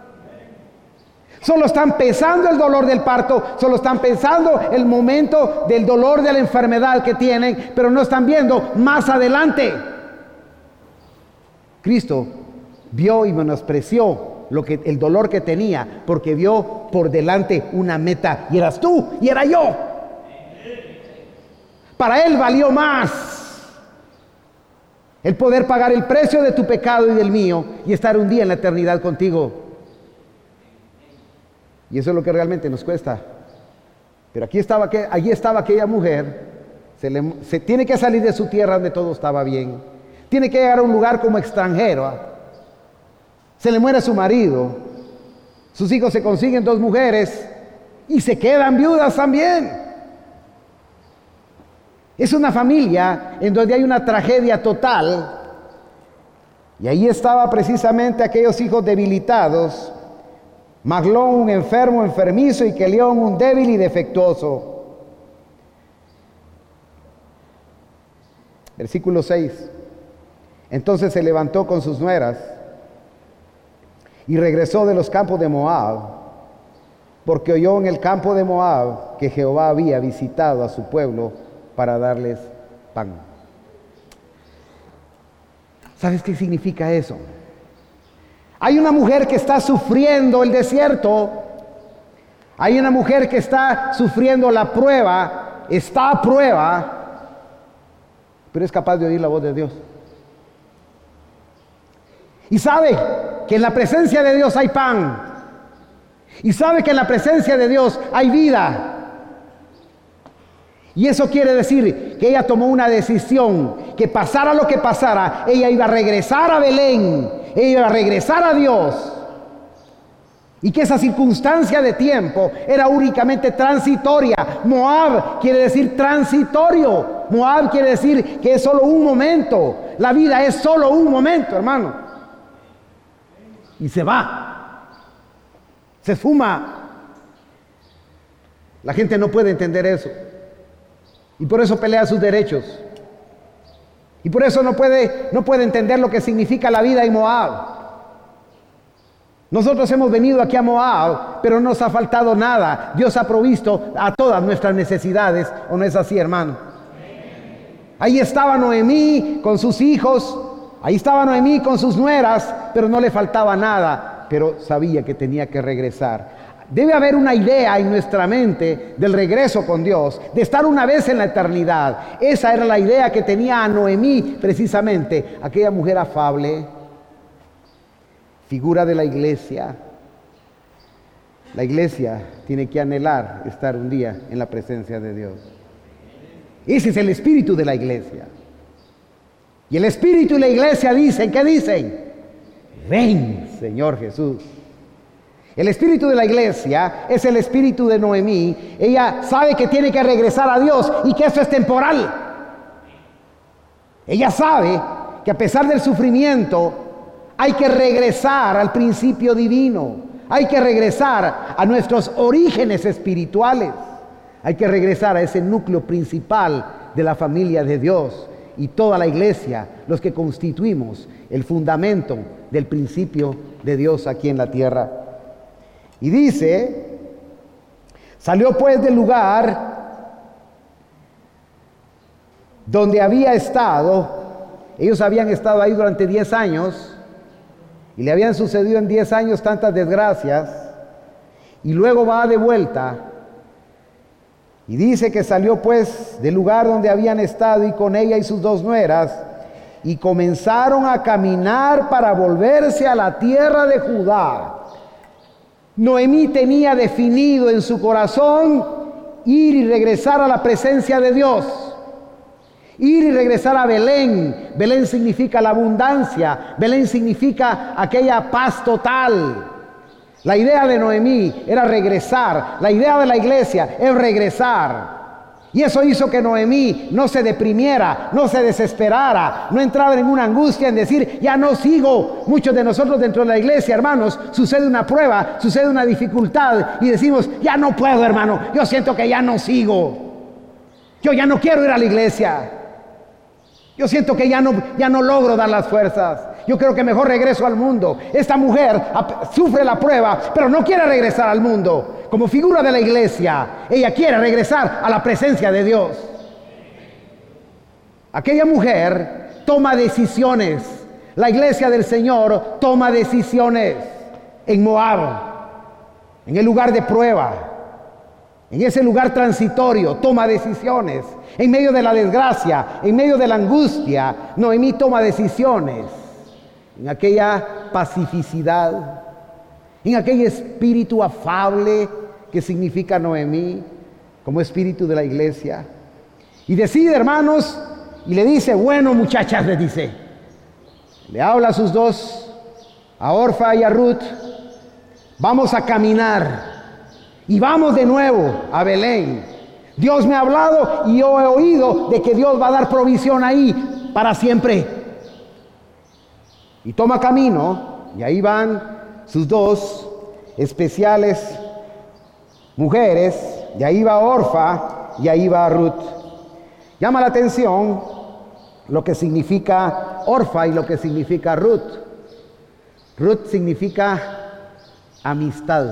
Solo están pensando el dolor del parto, solo están pensando el momento del dolor de la enfermedad que tienen, pero no están viendo más adelante. Cristo vio y menospreció lo que, el dolor que tenía, porque vio por delante una meta, y eras tú y era yo. Para Él valió más el poder pagar el precio de tu pecado y del mío y estar un día en la eternidad contigo. Y eso es lo que realmente nos cuesta. Pero aquí estaba, allí estaba aquella mujer, se, le, se tiene que salir de su tierra donde todo estaba bien, tiene que llegar a un lugar como extranjero. Se le muere su marido, sus hijos se consiguen dos mujeres y se quedan viudas también. Es una familia en donde hay una tragedia total. Y ahí estaba precisamente aquellos hijos debilitados, Maglón un enfermo, enfermizo, y Quelión un débil y defectuoso. Versículo seis. Entonces se levantó con sus nueras y regresó de los campos de Moab, porque oyó en el campo de Moab que Jehová había visitado a su pueblo para darles pan. ¿Sabes qué significa eso? Hay una mujer que está sufriendo el desierto. Hay una mujer que está sufriendo la prueba, está a prueba, pero es capaz de oír la voz de Dios. Y sabe que en la presencia de Dios hay pan. Y sabe que en la presencia de Dios hay vida. Y eso quiere decir que ella tomó una decisión, que pasara lo que pasara, ella iba a regresar a Belén, ella iba a regresar a Dios. Y que esa circunstancia de tiempo era únicamente transitoria. Moab quiere decir transitorio. Moab quiere decir que es solo un momento. La vida es solo un momento, hermano. Y se va. Se esfuma. La gente no puede entender eso. Y por eso pelea sus derechos. Y por eso no puede, no puede entender lo que significa la vida en Moab. Nosotros hemos venido aquí a Moab, pero no nos ha faltado nada. Dios ha provisto a todas nuestras necesidades, ¿o no es así, hermano? Ahí estaba Noemí con sus hijos, ahí estaba Noemí con sus nueras, pero no le faltaba nada, pero sabía que tenía que regresar. Debe haber una idea en nuestra mente del regreso con Dios, de estar una vez en la eternidad. Esa era la idea que tenía a Noemí, precisamente, aquella mujer afable, figura de la iglesia. La iglesia tiene que anhelar estar un día en la presencia de Dios. Ese es el espíritu de la iglesia. Y el espíritu y la iglesia dicen, ¿qué dicen? Ven, Señor Jesús. El espíritu de la iglesia es el espíritu de Noemí. Ella sabe que tiene que regresar a Dios y que eso es temporal. Ella sabe que a pesar del sufrimiento hay que regresar al principio divino. Hay que regresar a nuestros orígenes espirituales. Hay que regresar a ese núcleo principal de la familia de Dios. y toda la iglesia, los que constituimos el fundamento del principio de Dios aquí en la tierra. Y dice, salió pues del lugar donde había estado. Ellos habían estado ahí durante diez años y le habían sucedido en diez años tantas desgracias, y luego va de vuelta y dice que salió pues del lugar donde habían estado y con ella y sus dos nueras, y comenzaron a caminar para volverse a la tierra de Judá. Noemí tenía definido en su corazón ir y regresar a la presencia de Dios. Ir y regresar a Belén. Belén significa la abundancia. Belén significa aquella paz total. La idea de Noemí era regresar. La idea de la iglesia es regresar. Y eso hizo que Noemí no se deprimiera, no se desesperara, no entrara en una angustia en decir, ya no sigo. Muchos de nosotros dentro de la iglesia, hermanos, sucede una prueba, sucede una dificultad y decimos, ya no puedo, hermano, yo siento que ya no sigo. Yo ya no quiero ir a la iglesia. Yo siento que ya no, ya no logro dar las fuerzas. Yo creo que mejor regreso al mundo. Esta mujer sufre la prueba, pero no quiere regresar al mundo. Como figura de la iglesia, ella quiere regresar a la presencia de Dios. Aquella mujer toma decisiones. La iglesia del Señor toma decisiones en Moab, en el lugar de prueba, en ese lugar transitorio, toma decisiones. En medio de la desgracia, en medio de la angustia, Noemí toma decisiones. En aquella pacificidad, en aquel espíritu afable que significa Noemí, como espíritu de la iglesia. Y decide, hermanos, y le dice, bueno, muchachas, le dice, le habla a sus dos, a Orfa y a Ruth, vamos a caminar y vamos de nuevo a Belén. Dios me ha hablado y yo he oído de que Dios va a dar provisión ahí para siempre. Y toma camino, y ahí van sus dos especiales mujeres, y ahí va Orfa, y ahí va Ruth. Llama la atención lo que significa Orfa y lo que significa Ruth. Ruth significa amistad.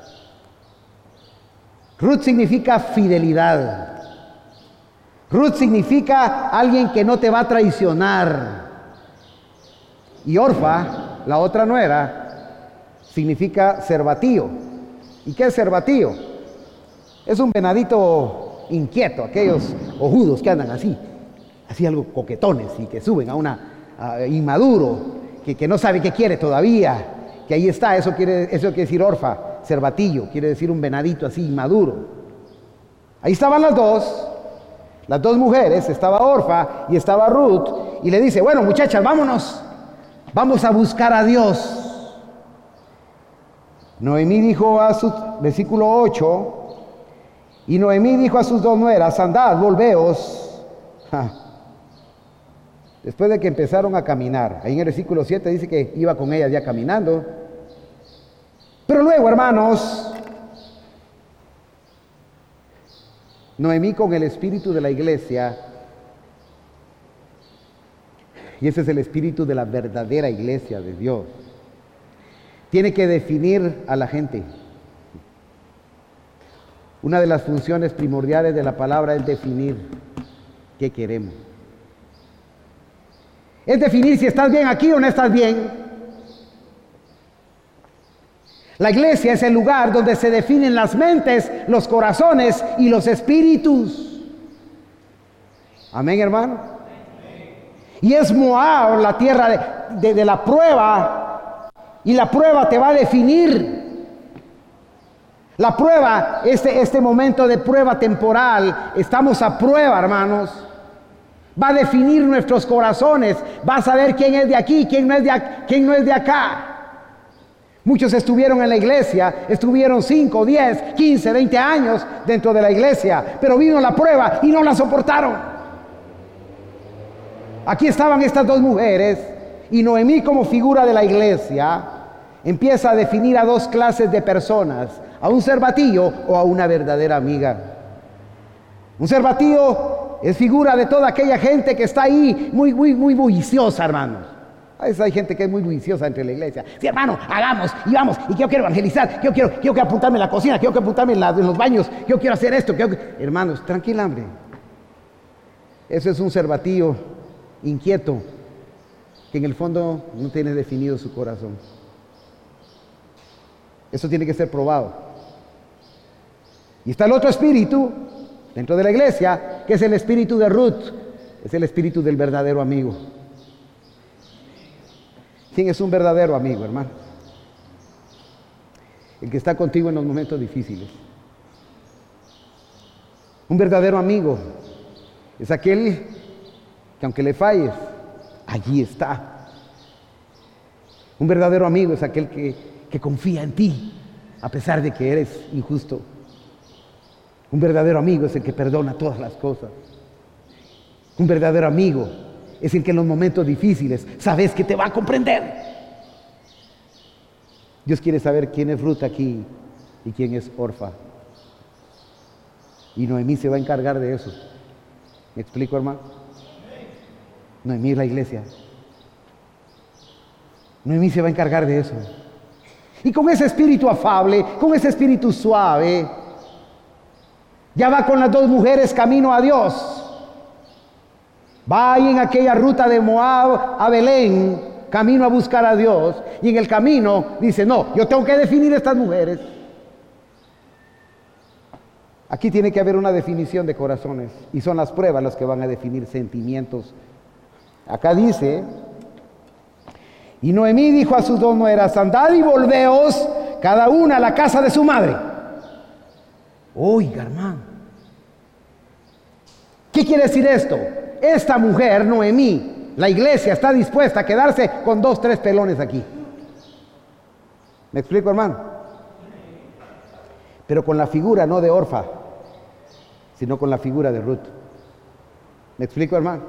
Ruth significa fidelidad. Ruth significa alguien que no te va a traicionar. Y Orfa, la otra nuera, significa cervatío. ¿Y qué es cervatío? Es un venadito inquieto, aquellos ojudos que andan así, así algo coquetones y que suben a una a, inmaduro, que, que no sabe qué quiere todavía, que ahí está, eso quiere, eso quiere decir Orfa, cervatillo, quiere decir un venadito así inmaduro. Ahí estaban las dos, las dos mujeres, estaba Orfa y estaba Ruth, y le dice, bueno, muchachas, vámonos. Vamos a buscar a Dios. Noemí dijo a su, versículo ocho, y Noemí dijo a sus dos nueras, andad, volveos. Ja. Después de que empezaron a caminar, ahí en el versículo siete dice que iba con ellas ya caminando. Pero luego, hermanos, Noemí con el espíritu de la iglesia, y ese es el espíritu de la verdadera iglesia de Dios, tiene que definir a la gente. Una de las funciones primordiales de la palabra es definir qué queremos. Es definir si estás bien aquí o no estás bien. La iglesia es el lugar donde se definen las mentes, los corazones y los espíritus. Amén, hermano. Y es Moab, la tierra de, de, de la prueba, y la prueba te va a definir. La prueba, este, este momento de prueba temporal, estamos a prueba, hermanos, va a definir nuestros corazones, va a saber quién es de aquí, quién no es de, quién no es de acá. Muchos estuvieron en la iglesia, estuvieron cinco, diez, quince, veinte años dentro de la iglesia, pero vino la prueba y no la soportaron. Aquí estaban estas dos mujeres y Noemí, como figura de la iglesia, empieza a definir a dos clases de personas, a un cervatillo o a una verdadera amiga. Un cervatillo es figura de toda aquella gente que está ahí muy, muy, muy bulliciosa, hermanos. A veces hay gente que es muy bulliciosa entre la iglesia. Sí, hermano, hagamos y vamos, y que yo quiero evangelizar, que yo quiero, que yo quiero apuntarme en la cocina, que yo quiero apuntarme en, la, en los baños, que yo quiero hacer esto, que yo... Hermanos, tranquila, hombre. Eso es un cervatillo inquieto que en el fondo no tiene definido su corazón. Eso tiene que ser probado. Y está el otro espíritu dentro de la iglesia, que es el espíritu de Ruth, es el espíritu del verdadero amigo. ¿Quién es un verdadero amigo, hermano? El que está contigo en los momentos difíciles. Un verdadero amigo es aquel que aunque le falles, allí está. Un verdadero amigo es aquel que, que confía en ti, a pesar de que eres injusto. Un verdadero amigo es el que perdona todas las cosas. Un verdadero amigo es el que en los momentos difíciles sabes que te va a comprender. Dios quiere saber quién es Ruth aquí y quién es Orfa. Y Noemí se va a encargar de eso. ¿Me explico, hermano? Noemí es la iglesia. Noemí se va a encargar de eso. Y con ese espíritu afable, con ese espíritu suave, ya va con las dos mujeres camino a Dios. Va ahí en aquella ruta de Moab a Belén, camino a buscar a Dios. Y en el camino dice, no, yo tengo que definir estas mujeres. Aquí tiene que haber una definición de corazones. Y son las pruebas las que van a definir sentimientos. Acá dice, y Noemí dijo a sus dos nueras, andad y volveos cada una a la casa de su madre. Oiga, hermano, ¿qué quiere decir esto? Esta mujer, Noemí, la iglesia está dispuesta a quedarse con dos, tres pelones aquí. ¿Me explico, hermano? Pero con la figura no de Orfa, sino con la figura de Ruth. ¿Me explico, hermano?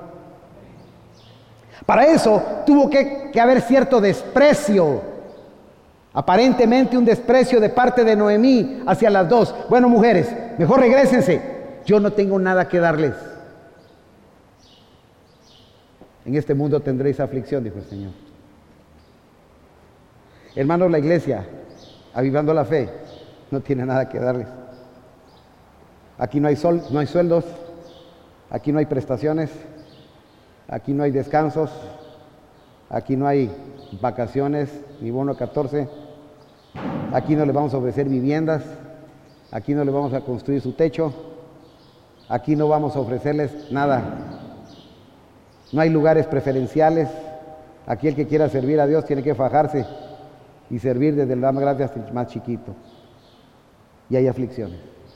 Para eso tuvo que, que haber cierto desprecio, aparentemente un desprecio de parte de Noemí hacia las dos. Bueno, mujeres, mejor regrésense, yo no tengo nada que darles. En este mundo tendréis aflicción, dijo el Señor. Hermanos, la iglesia, avivando la fe, no tiene nada que darles. Aquí no hay sol, no hay sueldos, aquí no hay prestaciones, aquí no hay descansos, aquí no hay vacaciones, ni bono catorce, aquí no les vamos a ofrecer viviendas, aquí no les vamos a construir su techo, aquí no vamos a ofrecerles nada. No hay lugares preferenciales. Aquí el que quiera servir a Dios tiene que fajarse y servir desde el más grande hasta el más chiquito. Y hay aflicciones.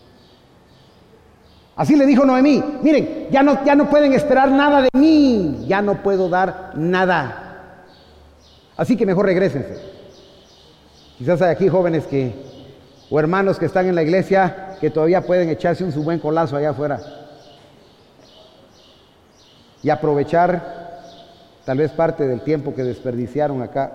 Así le dijo Noemí, miren, ya no, ya no pueden esperar nada de mí, ya no puedo dar nada. Así que mejor regrésense. Quizás hay aquí jóvenes que, o hermanos que están en la iglesia, que todavía pueden echarse un su buen colazo allá afuera. Y aprovechar tal vez parte del tiempo que desperdiciaron acá.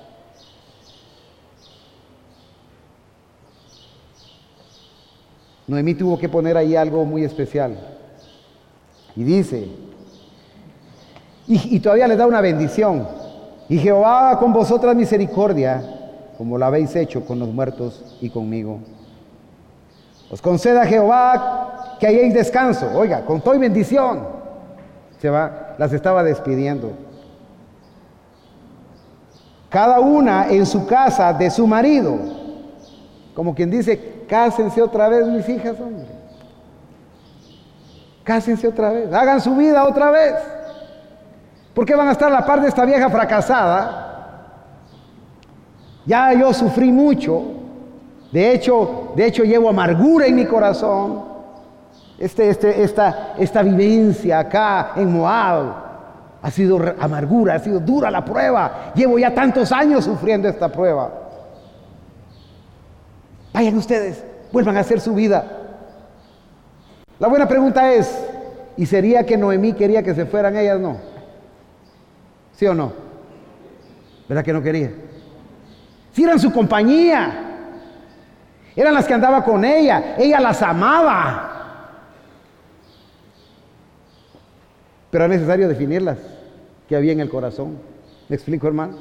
Noemí tuvo que poner ahí algo muy especial. Y dice, y, y todavía les da una bendición. Y Jehová haga con vosotras misericordia, como lo habéis hecho con los muertos y conmigo. Os conceda Jehová que hayáis descanso. Oiga, con toda bendición. Se va, las estaba despidiendo. Cada una en su casa de su marido. Como quien dice, cásense otra vez, mis hijas, hombre. Cásense otra vez, hagan su vida otra vez. ¿Por qué van a estar a la par de esta vieja fracasada? Ya yo sufrí mucho. De hecho, de hecho llevo amargura en mi corazón. Este, este, esta, esta vivencia acá en Moab ha sido amargura, ha sido dura la prueba. Llevo ya tantos años sufriendo esta prueba. Vayan ustedes, vuelvan a hacer su vida. La buena pregunta es, ¿y sería que Noemí quería que se fueran ellas? No. ¿Sí o no? ¿Verdad que no quería? Si eran su compañía, eran las que andaba con ella, ella las amaba. Pero es necesario definirlas, que había en el corazón. ¿Me explico, hermano?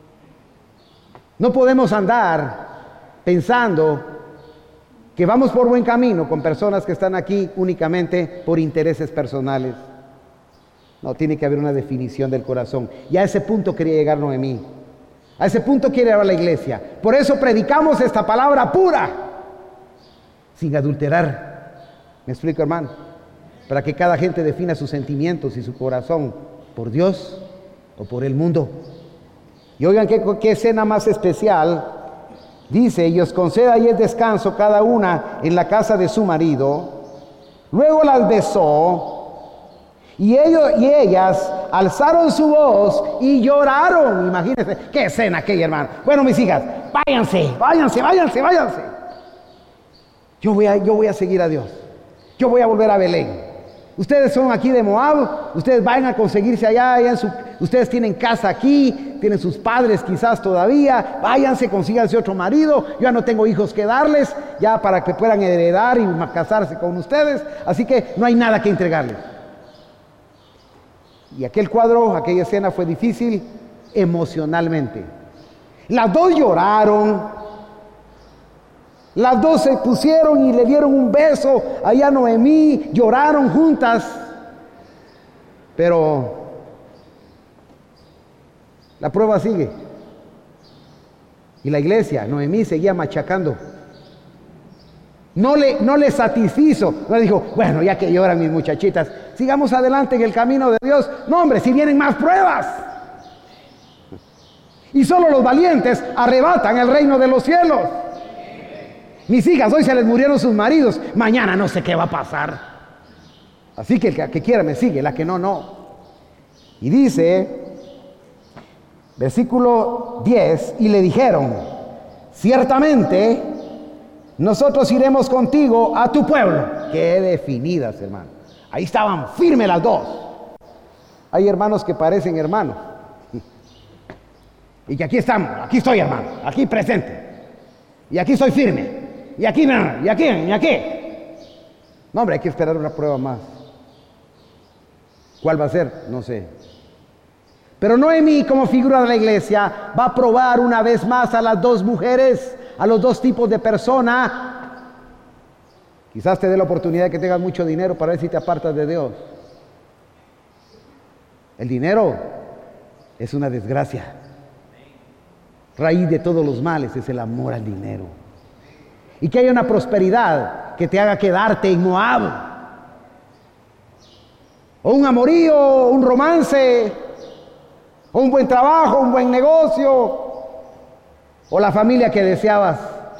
No podemos andar pensando que vamos por buen camino con personas que están aquí únicamente por intereses personales. No, tiene que haber una definición del corazón. Y a ese punto quería llegar Noemí. A ese punto quiere llegar la iglesia. Por eso predicamos esta palabra pura, sin adulterar. ¿Me explico, hermano? Para que cada gente defina sus sentimientos y su corazón por Dios o por el mundo. Y oigan qué, qué escena más especial. Dice, y os conceda y el descanso cada una en la casa de su marido. Luego las besó, y ellos y ellas alzaron su voz y lloraron. Imagínense, qué escena aquella, hermano. Bueno, mis hijas, váyanse, váyanse, váyanse, váyanse. Yo voy a, yo voy a seguir a Dios. Yo voy a volver a Belén. Ustedes son aquí de Moab, ustedes vayan a conseguirse allá, allá en su, ustedes tienen casa aquí, tienen sus padres quizás todavía, váyanse, consíganse otro marido, yo ya no tengo hijos que darles, ya para que puedan heredar y casarse con ustedes, así que no hay nada que entregarles. Y aquel cuadro, aquella escena fue difícil emocionalmente. Las dos lloraron. Las dos se pusieron y le dieron un beso allá a Noemí, lloraron juntas. Pero la prueba sigue. Y la iglesia, Noemí seguía machacando. No le, no le satisfizo. No le dijo, bueno, ya que lloran mis muchachitas, sigamos adelante en el camino de Dios. No, hombre, si vienen más pruebas. Y solo los valientes arrebatan el reino de los cielos. Mis hijas, hoy se les murieron sus maridos, mañana no sé qué va a pasar. Así que el que quiera me sigue, la que no, no. Y dice, versículo diez, y le dijeron, ciertamente nosotros iremos contigo a tu pueblo. Qué definidas, hermano. Ahí estaban firmes las dos. Hay hermanos que parecen hermanos. Y que aquí estamos, aquí estoy, hermano, aquí presente. Y aquí soy firme. Y aquí no, y aquí, y aquí. No, hombre, hay que esperar una prueba más. ¿Cuál va a ser? No sé. Pero Noemí, como figura de la iglesia, va a probar una vez más a las dos mujeres, a los dos tipos de persona. Quizás te dé la oportunidad de que tengas mucho dinero para ver si te apartas de Dios. El dinero es una desgracia. Raíz de todos los males es el amor al dinero. Y que haya una prosperidad que te haga quedarte en Moab. O un amorío, un romance, o un buen trabajo, un buen negocio, o la familia que deseabas.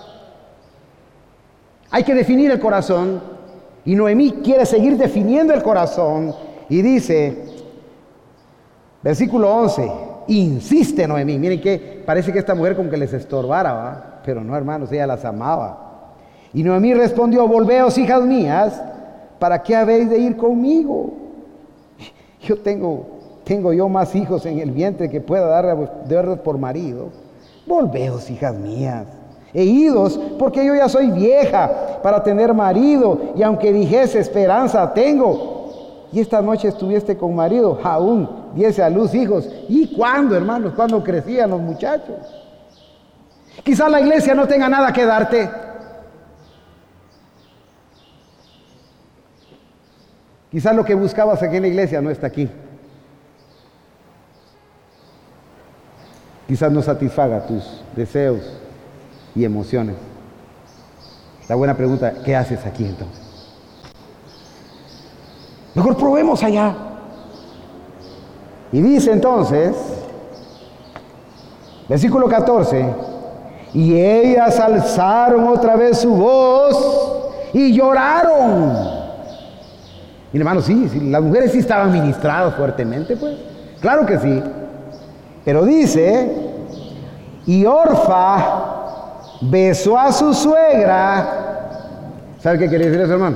Hay que definir el corazón. Y Noemí quiere seguir definiendo el corazón. Y dice, versículo once, insiste Noemí. Miren que parece que esta mujer como que les estorbara, ¿va? Pero no, hermanos, ella las amaba. Y Noemí respondió, volveos, hijas mías, ¿para qué habéis de ir conmigo? Yo tengo, tengo yo más hijos en el vientre que pueda dar de verdad por marido. Volveos, hijas mías, e idos, porque yo ya soy vieja para tener marido, y aunque dijese esperanza tengo, y esta noche estuviste con marido, aún diese a luz hijos. ¿Y cuándo, hermanos? ¿Cuándo crecían los muchachos? Quizás la iglesia no tenga nada que darte. Quizás lo que buscabas aquí en la iglesia no está aquí. Quizás no satisfaga tus deseos y emociones. La buena pregunta, ¿qué haces aquí entonces? Mejor probemos allá. Y dice entonces, versículo catorce, y ellas alzaron otra vez su voz y lloraron. Y hermanos, sí, sí, las mujeres sí estaban ministradas fuertemente, pues. Claro que sí. Pero dice, y Orfa besó a su suegra. ¿Sabe qué quiere decir eso, hermano?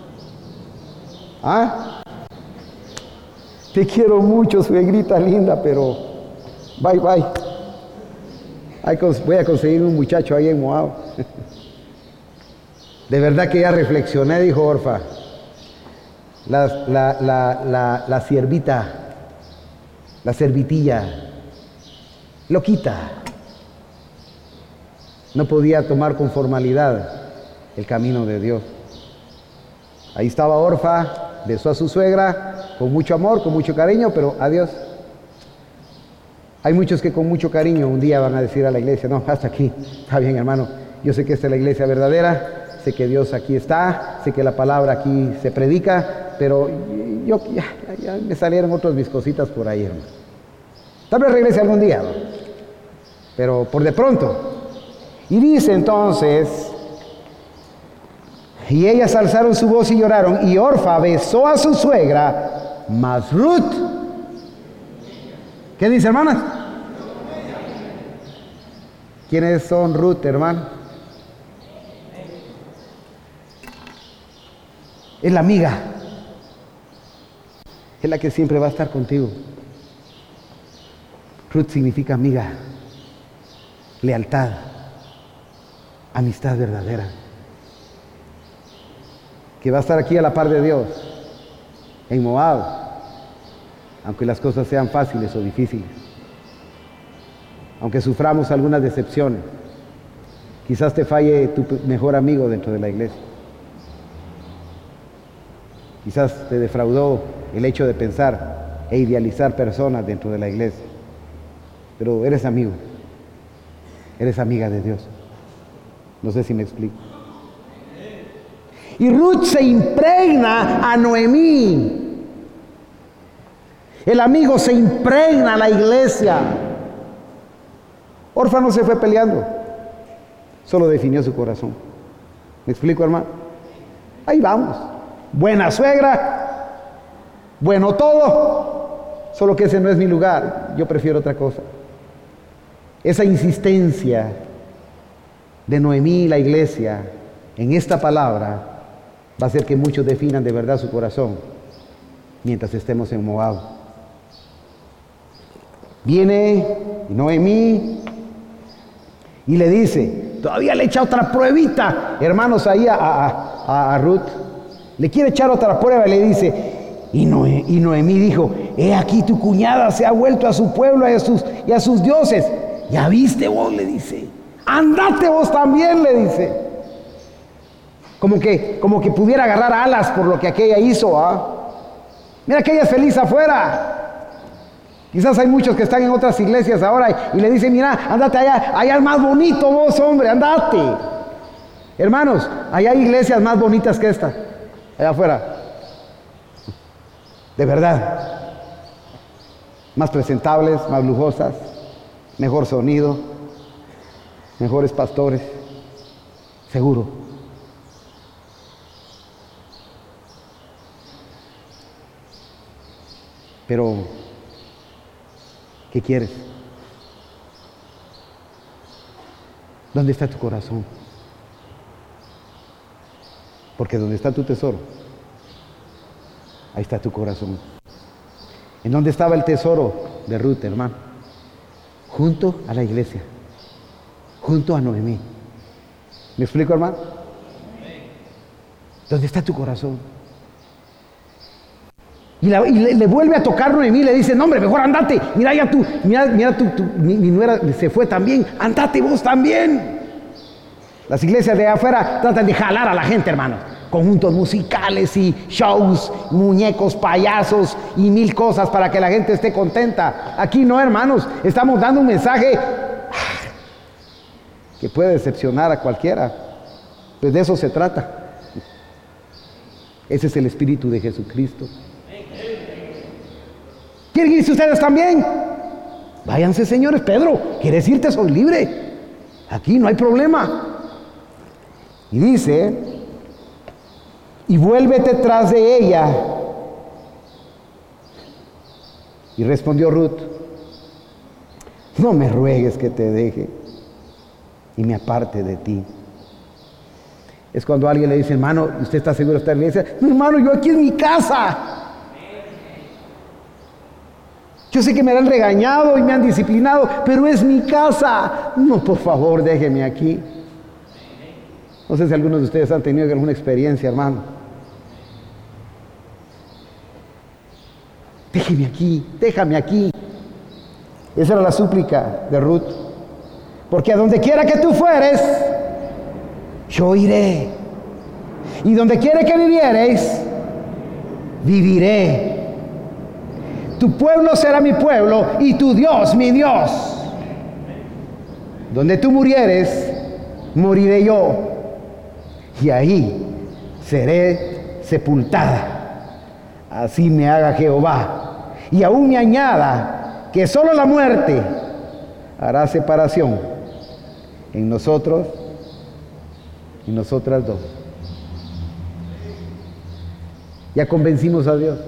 ¿Ah? Te quiero mucho, suegrita linda, pero bye, bye. Voy a conseguir un muchacho ahí en Moab. De verdad que ya reflexioné, dijo Orfa. la, la, la, la, la siervita, la servitilla, loquita. No podía tomar con formalidad el camino de Dios. Ahí estaba Orfa, besó a su suegra con mucho amor, con mucho cariño, pero adiós. Hay muchos que con mucho cariño un día van a decir a la iglesia, no, hasta aquí, está bien hermano, yo sé que esta es la iglesia verdadera, sé que Dios aquí está, sé que la palabra aquí se predica, pero yo ya, ya me salieron otras mis cositas por ahí, hermano. Tal vez regrese algún día, ¿no? Pero por de pronto. Y dice entonces, y ellas alzaron su voz y lloraron, y Orfa besó a su suegra, mas Ruth, ¿qué dice, hermanas? ¿Quiénes son Ruth, hermano? Es la amiga. Es la que siempre va a estar contigo. Ruth significa amiga, lealtad, amistad verdadera. Que va a estar aquí a la par de Dios, en Moab, aunque las cosas sean fáciles o difíciles. Aunque suframos algunas decepciones. Quizás te falle tu mejor amigo dentro de la iglesia. Quizás te defraudó el hecho de pensar e idealizar personas dentro de la iglesia. Pero eres amigo. Eres amiga de Dios. No sé si me explico. Y Ruth se impregna a Noemí. El amigo se impregna a la iglesia. Orfa no se fue peleando, solo definió su corazón. ¿Me explico, hermano? Ahí vamos. Buena suegra, bueno todo, solo que ese no es mi lugar. Yo prefiero otra cosa. Esa insistencia de Noemí y la iglesia en esta palabra va a hacer que muchos definan de verdad su corazón mientras estemos en Moab. Viene Noemí y le dice, todavía le echa otra pruebita, hermanos, ahí a, a, a, a Ruth. Le quiere echar otra prueba y le dice, y, Noé, y Noemí dijo, he aquí tu cuñada se ha vuelto a su pueblo y a sus, y a sus dioses. Ya viste vos, le dice, andate vos también, le dice. Como que, como que pudiera agarrar alas por lo que aquella hizo, ¿ah? Mira que ella es feliz afuera. Quizás hay muchos que están en otras iglesias ahora y, y le dicen, mira, andate allá, allá es más bonito vos, hombre, andate. Hermanos, allá hay iglesias más bonitas que esta, allá afuera. De verdad. Más presentables, más lujosas, mejor sonido, mejores pastores, seguro. Pero ¿qué quieres? ¿Dónde está tu corazón? Porque donde está tu tesoro, ahí está tu corazón. ¿En dónde estaba el tesoro de Ruth, hermano? Junto a la iglesia, junto a Noemí. ¿Me explico, hermano? ¿Dónde está tu corazón? Y, la, y le, le vuelve a tocar Noemí, le dice, no hombre, mejor andate, mira ya tú, mira, mira tu, tu, mi, mi nuera se fue también, andate vos también. Las iglesias de afuera tratan de jalar a la gente, hermano, conjuntos musicales y shows, muñecos, payasos y mil cosas para que la gente esté contenta. Aquí no, hermanos, estamos dando un mensaje que puede decepcionar a cualquiera, pues de eso se trata. Ese es el espíritu de Jesucristo. ¿Quieren irse ustedes también? Váyanse, señores. Pedro, ¿quieres irte? Soy libre. Aquí no hay problema. Y dice, y vuélvete tras de ella. Y respondió Ruth, no me ruegues que te deje y me aparte de ti. Es cuando alguien le dice, hermano, ¿usted está seguro de estar en la iglesia? No, hermano, yo aquí en mi casa. Yo sé que me han regañado y me han disciplinado, pero es mi casa. No, por favor, déjeme aquí. No sé si algunos de ustedes han tenido alguna experiencia, hermano. déjeme aquí, déjame aquí. Esa era la súplica de Ruth. Porque a donde quiera que tú fueres, yo iré. Y donde quiera que vivieres, viviré. Tu pueblo será mi pueblo y tu Dios mi Dios. Donde tú murieres, moriré yo. Y ahí seré sepultada. Así me haga Jehová. Y aún me añada que solo la muerte hará separación en nosotros y nosotras dos. Ya convencimos a Dios.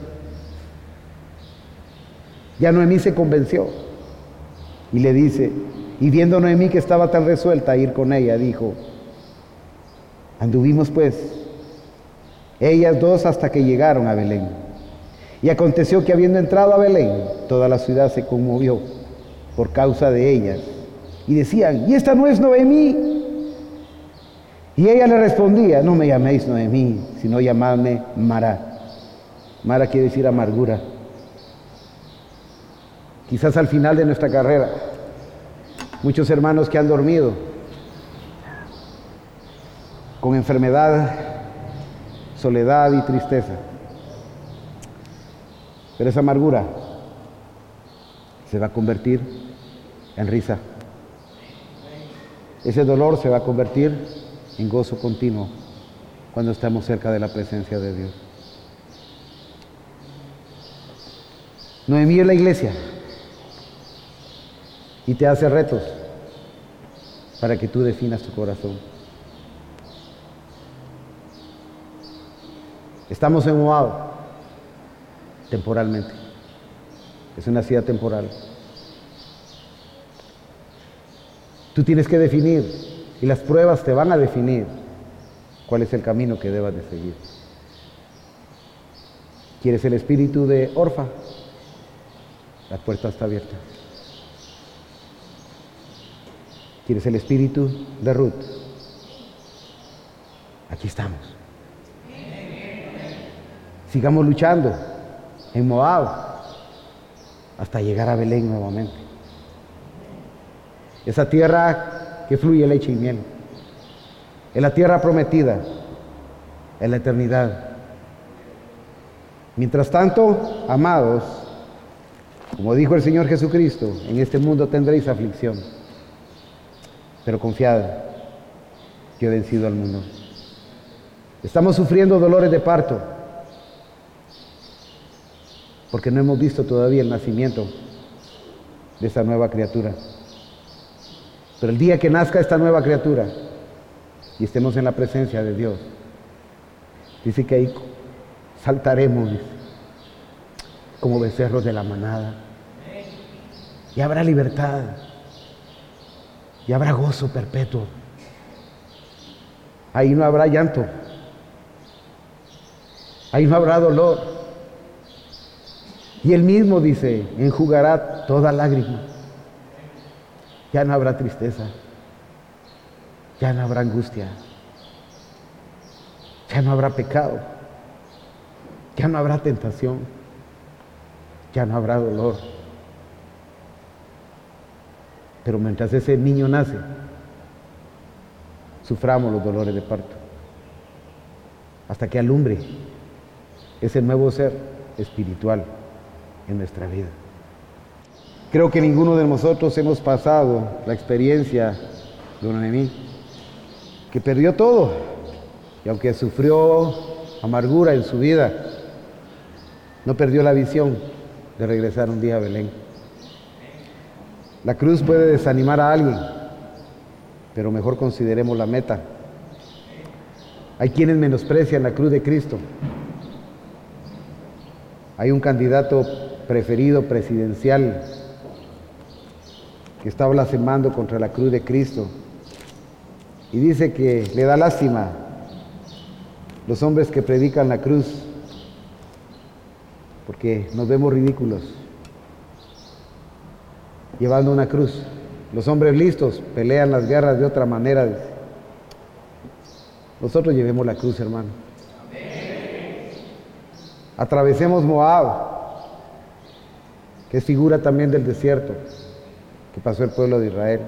Ya Noemí se convenció y le dice, y viendo Noemí que estaba tan resuelta a ir con ella, dijo, anduvimos pues ellas dos hasta que llegaron a Belén. Y aconteció que habiendo entrado a Belén, toda la ciudad se conmovió por causa de ellas. Y decían, ¿y esta no es Noemí? Y ella le respondía, no me llaméis Noemí, sino llamadme Mara. Mara quiere decir amargura. Quizás al final de nuestra carrera, muchos hermanos que han dormido con enfermedad, soledad y tristeza. Pero esa amargura se va a convertir en risa. Ese dolor se va a convertir en gozo continuo cuando estamos cerca de la presencia de Dios. Noemí es la iglesia y te hace retos para que tú definas tu corazón. Estamos en Moab temporalmente. Es una ciudad temporal. Tú tienes que definir, y las pruebas te van a definir cuál es el camino que debas de seguir. ¿Quieres el espíritu de Orfa? La puerta está abierta. ¿Quieres el espíritu de Ruth? Aquí estamos. Sigamos luchando en Moab hasta llegar a Belén nuevamente. Esa tierra que fluye leche y miel. Es la tierra prometida en la eternidad. Mientras tanto, amados, como dijo el Señor Jesucristo, en este mundo tendréis aflicción, pero confiad, yo he vencido al mundo. Estamos sufriendo dolores de parto, porque no hemos visto todavía el nacimiento de esta nueva criatura. Pero el día que nazca esta nueva criatura y estemos en la presencia de Dios, dice que ahí saltaremos, dice, como becerros de la manada. Y habrá libertad. Y habrá gozo perpetuo. Ahí no habrá llanto. Ahí no habrá dolor. Y Él mismo dice, enjugará toda lágrima. Ya no habrá tristeza. Ya no habrá angustia. Ya no habrá pecado. Ya no habrá tentación. Ya no habrá dolor. Pero mientras ese niño nace, suframos los dolores de parto, hasta que alumbre ese nuevo ser espiritual en nuestra vida. Creo que ninguno de nosotros hemos pasado la experiencia de Noemí, que perdió todo, y aunque sufrió amargura en su vida, no perdió la visión de regresar un día a Belén. La cruz puede desanimar a alguien, pero mejor consideremos la meta. Hay quienes menosprecian la cruz de Cristo. Hay un candidato preferido presidencial que está blasfemando contra la cruz de Cristo y dice que le da lástima los hombres que predican la cruz porque nos vemos ridículos llevando una cruz. Los hombres listos pelean las guerras de otra manera. Nosotros llevemos la cruz, hermano. Atravesemos Moab que es figura también del desierto que pasó el pueblo de Israel.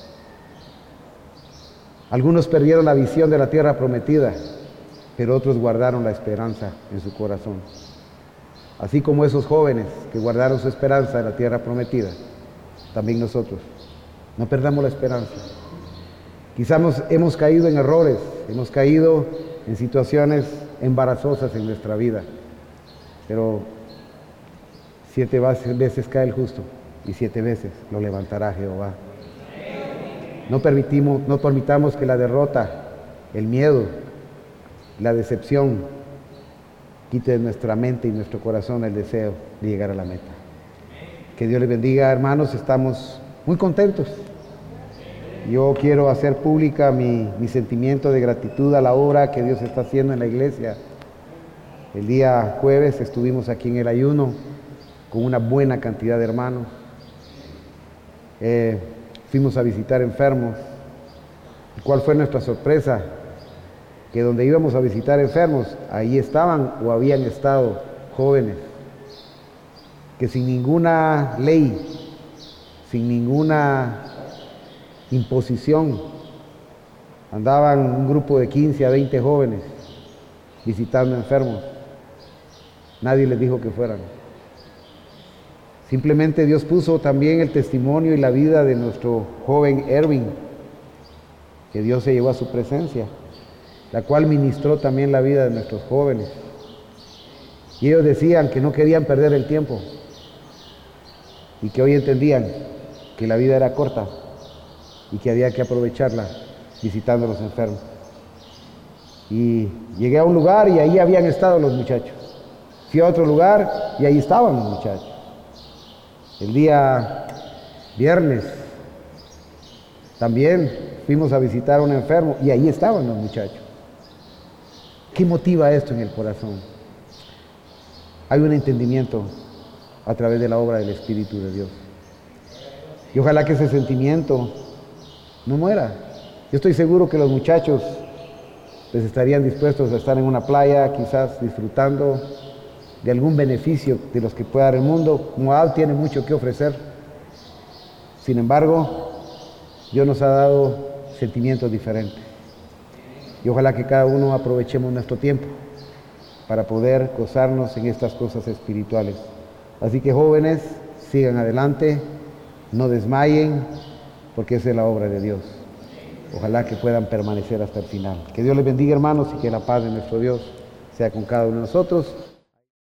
Algunos perdieron la visión de la tierra prometida, pero otros guardaron la esperanza en su corazón. Así como esos jóvenes que guardaron su esperanza en la tierra prometida, también nosotros. No perdamos la esperanza. Quizás hemos, hemos caído en errores, hemos caído en situaciones embarazosas en nuestra vida, pero siete veces cae el justo y siete veces lo levantará Jehová. No permitimos, no permitamos que la derrota, el miedo, la decepción quite de nuestra mente y nuestro corazón el deseo de llegar a la meta. Que Dios les bendiga, hermanos, estamos muy contentos. Yo quiero hacer pública mi, mi sentimiento de gratitud a la obra que Dios está haciendo en la iglesia. El día jueves estuvimos aquí en el ayuno con una buena cantidad de hermanos. Eh, fuimos a visitar enfermos. ¿Cuál fue nuestra sorpresa? Que donde íbamos a visitar enfermos, ahí estaban o habían estado jóvenes que sin ninguna ley, sin ninguna imposición, andaban un grupo de quince a veinte jóvenes visitando enfermos. Nadie les dijo que fueran. Simplemente Dios puso también el testimonio y la vida de nuestro joven Erwin, que Dios se llevó a su presencia, la cual ministró también la vida de nuestros jóvenes. Y ellos decían que no querían perder el tiempo y que hoy entendían que la vida era corta y que había que aprovecharla visitando a los enfermos. Y llegué a un lugar y ahí habían estado los muchachos. Fui a otro lugar y ahí estaban los muchachos. El día viernes también fuimos a visitar a un enfermo y ahí estaban los muchachos. ¿Qué motiva esto en el corazón? Hay un entendimiento a través de la obra del Espíritu de Dios. Y ojalá que ese sentimiento no muera. Yo estoy seguro que los muchachos les estarían dispuestos a estar en una playa, quizás disfrutando de algún beneficio de los que pueda dar el mundo. Moab tiene mucho que ofrecer. Sin embargo, Dios nos ha dado sentimientos diferentes. Y ojalá que cada uno aprovechemos nuestro tiempo para poder gozarnos en estas cosas espirituales. Así que jóvenes, sigan adelante, no desmayen, porque esa es la obra de Dios. Ojalá que puedan permanecer hasta el final. Que Dios les bendiga, hermanos, y que la paz de nuestro Dios sea con cada uno de nosotros.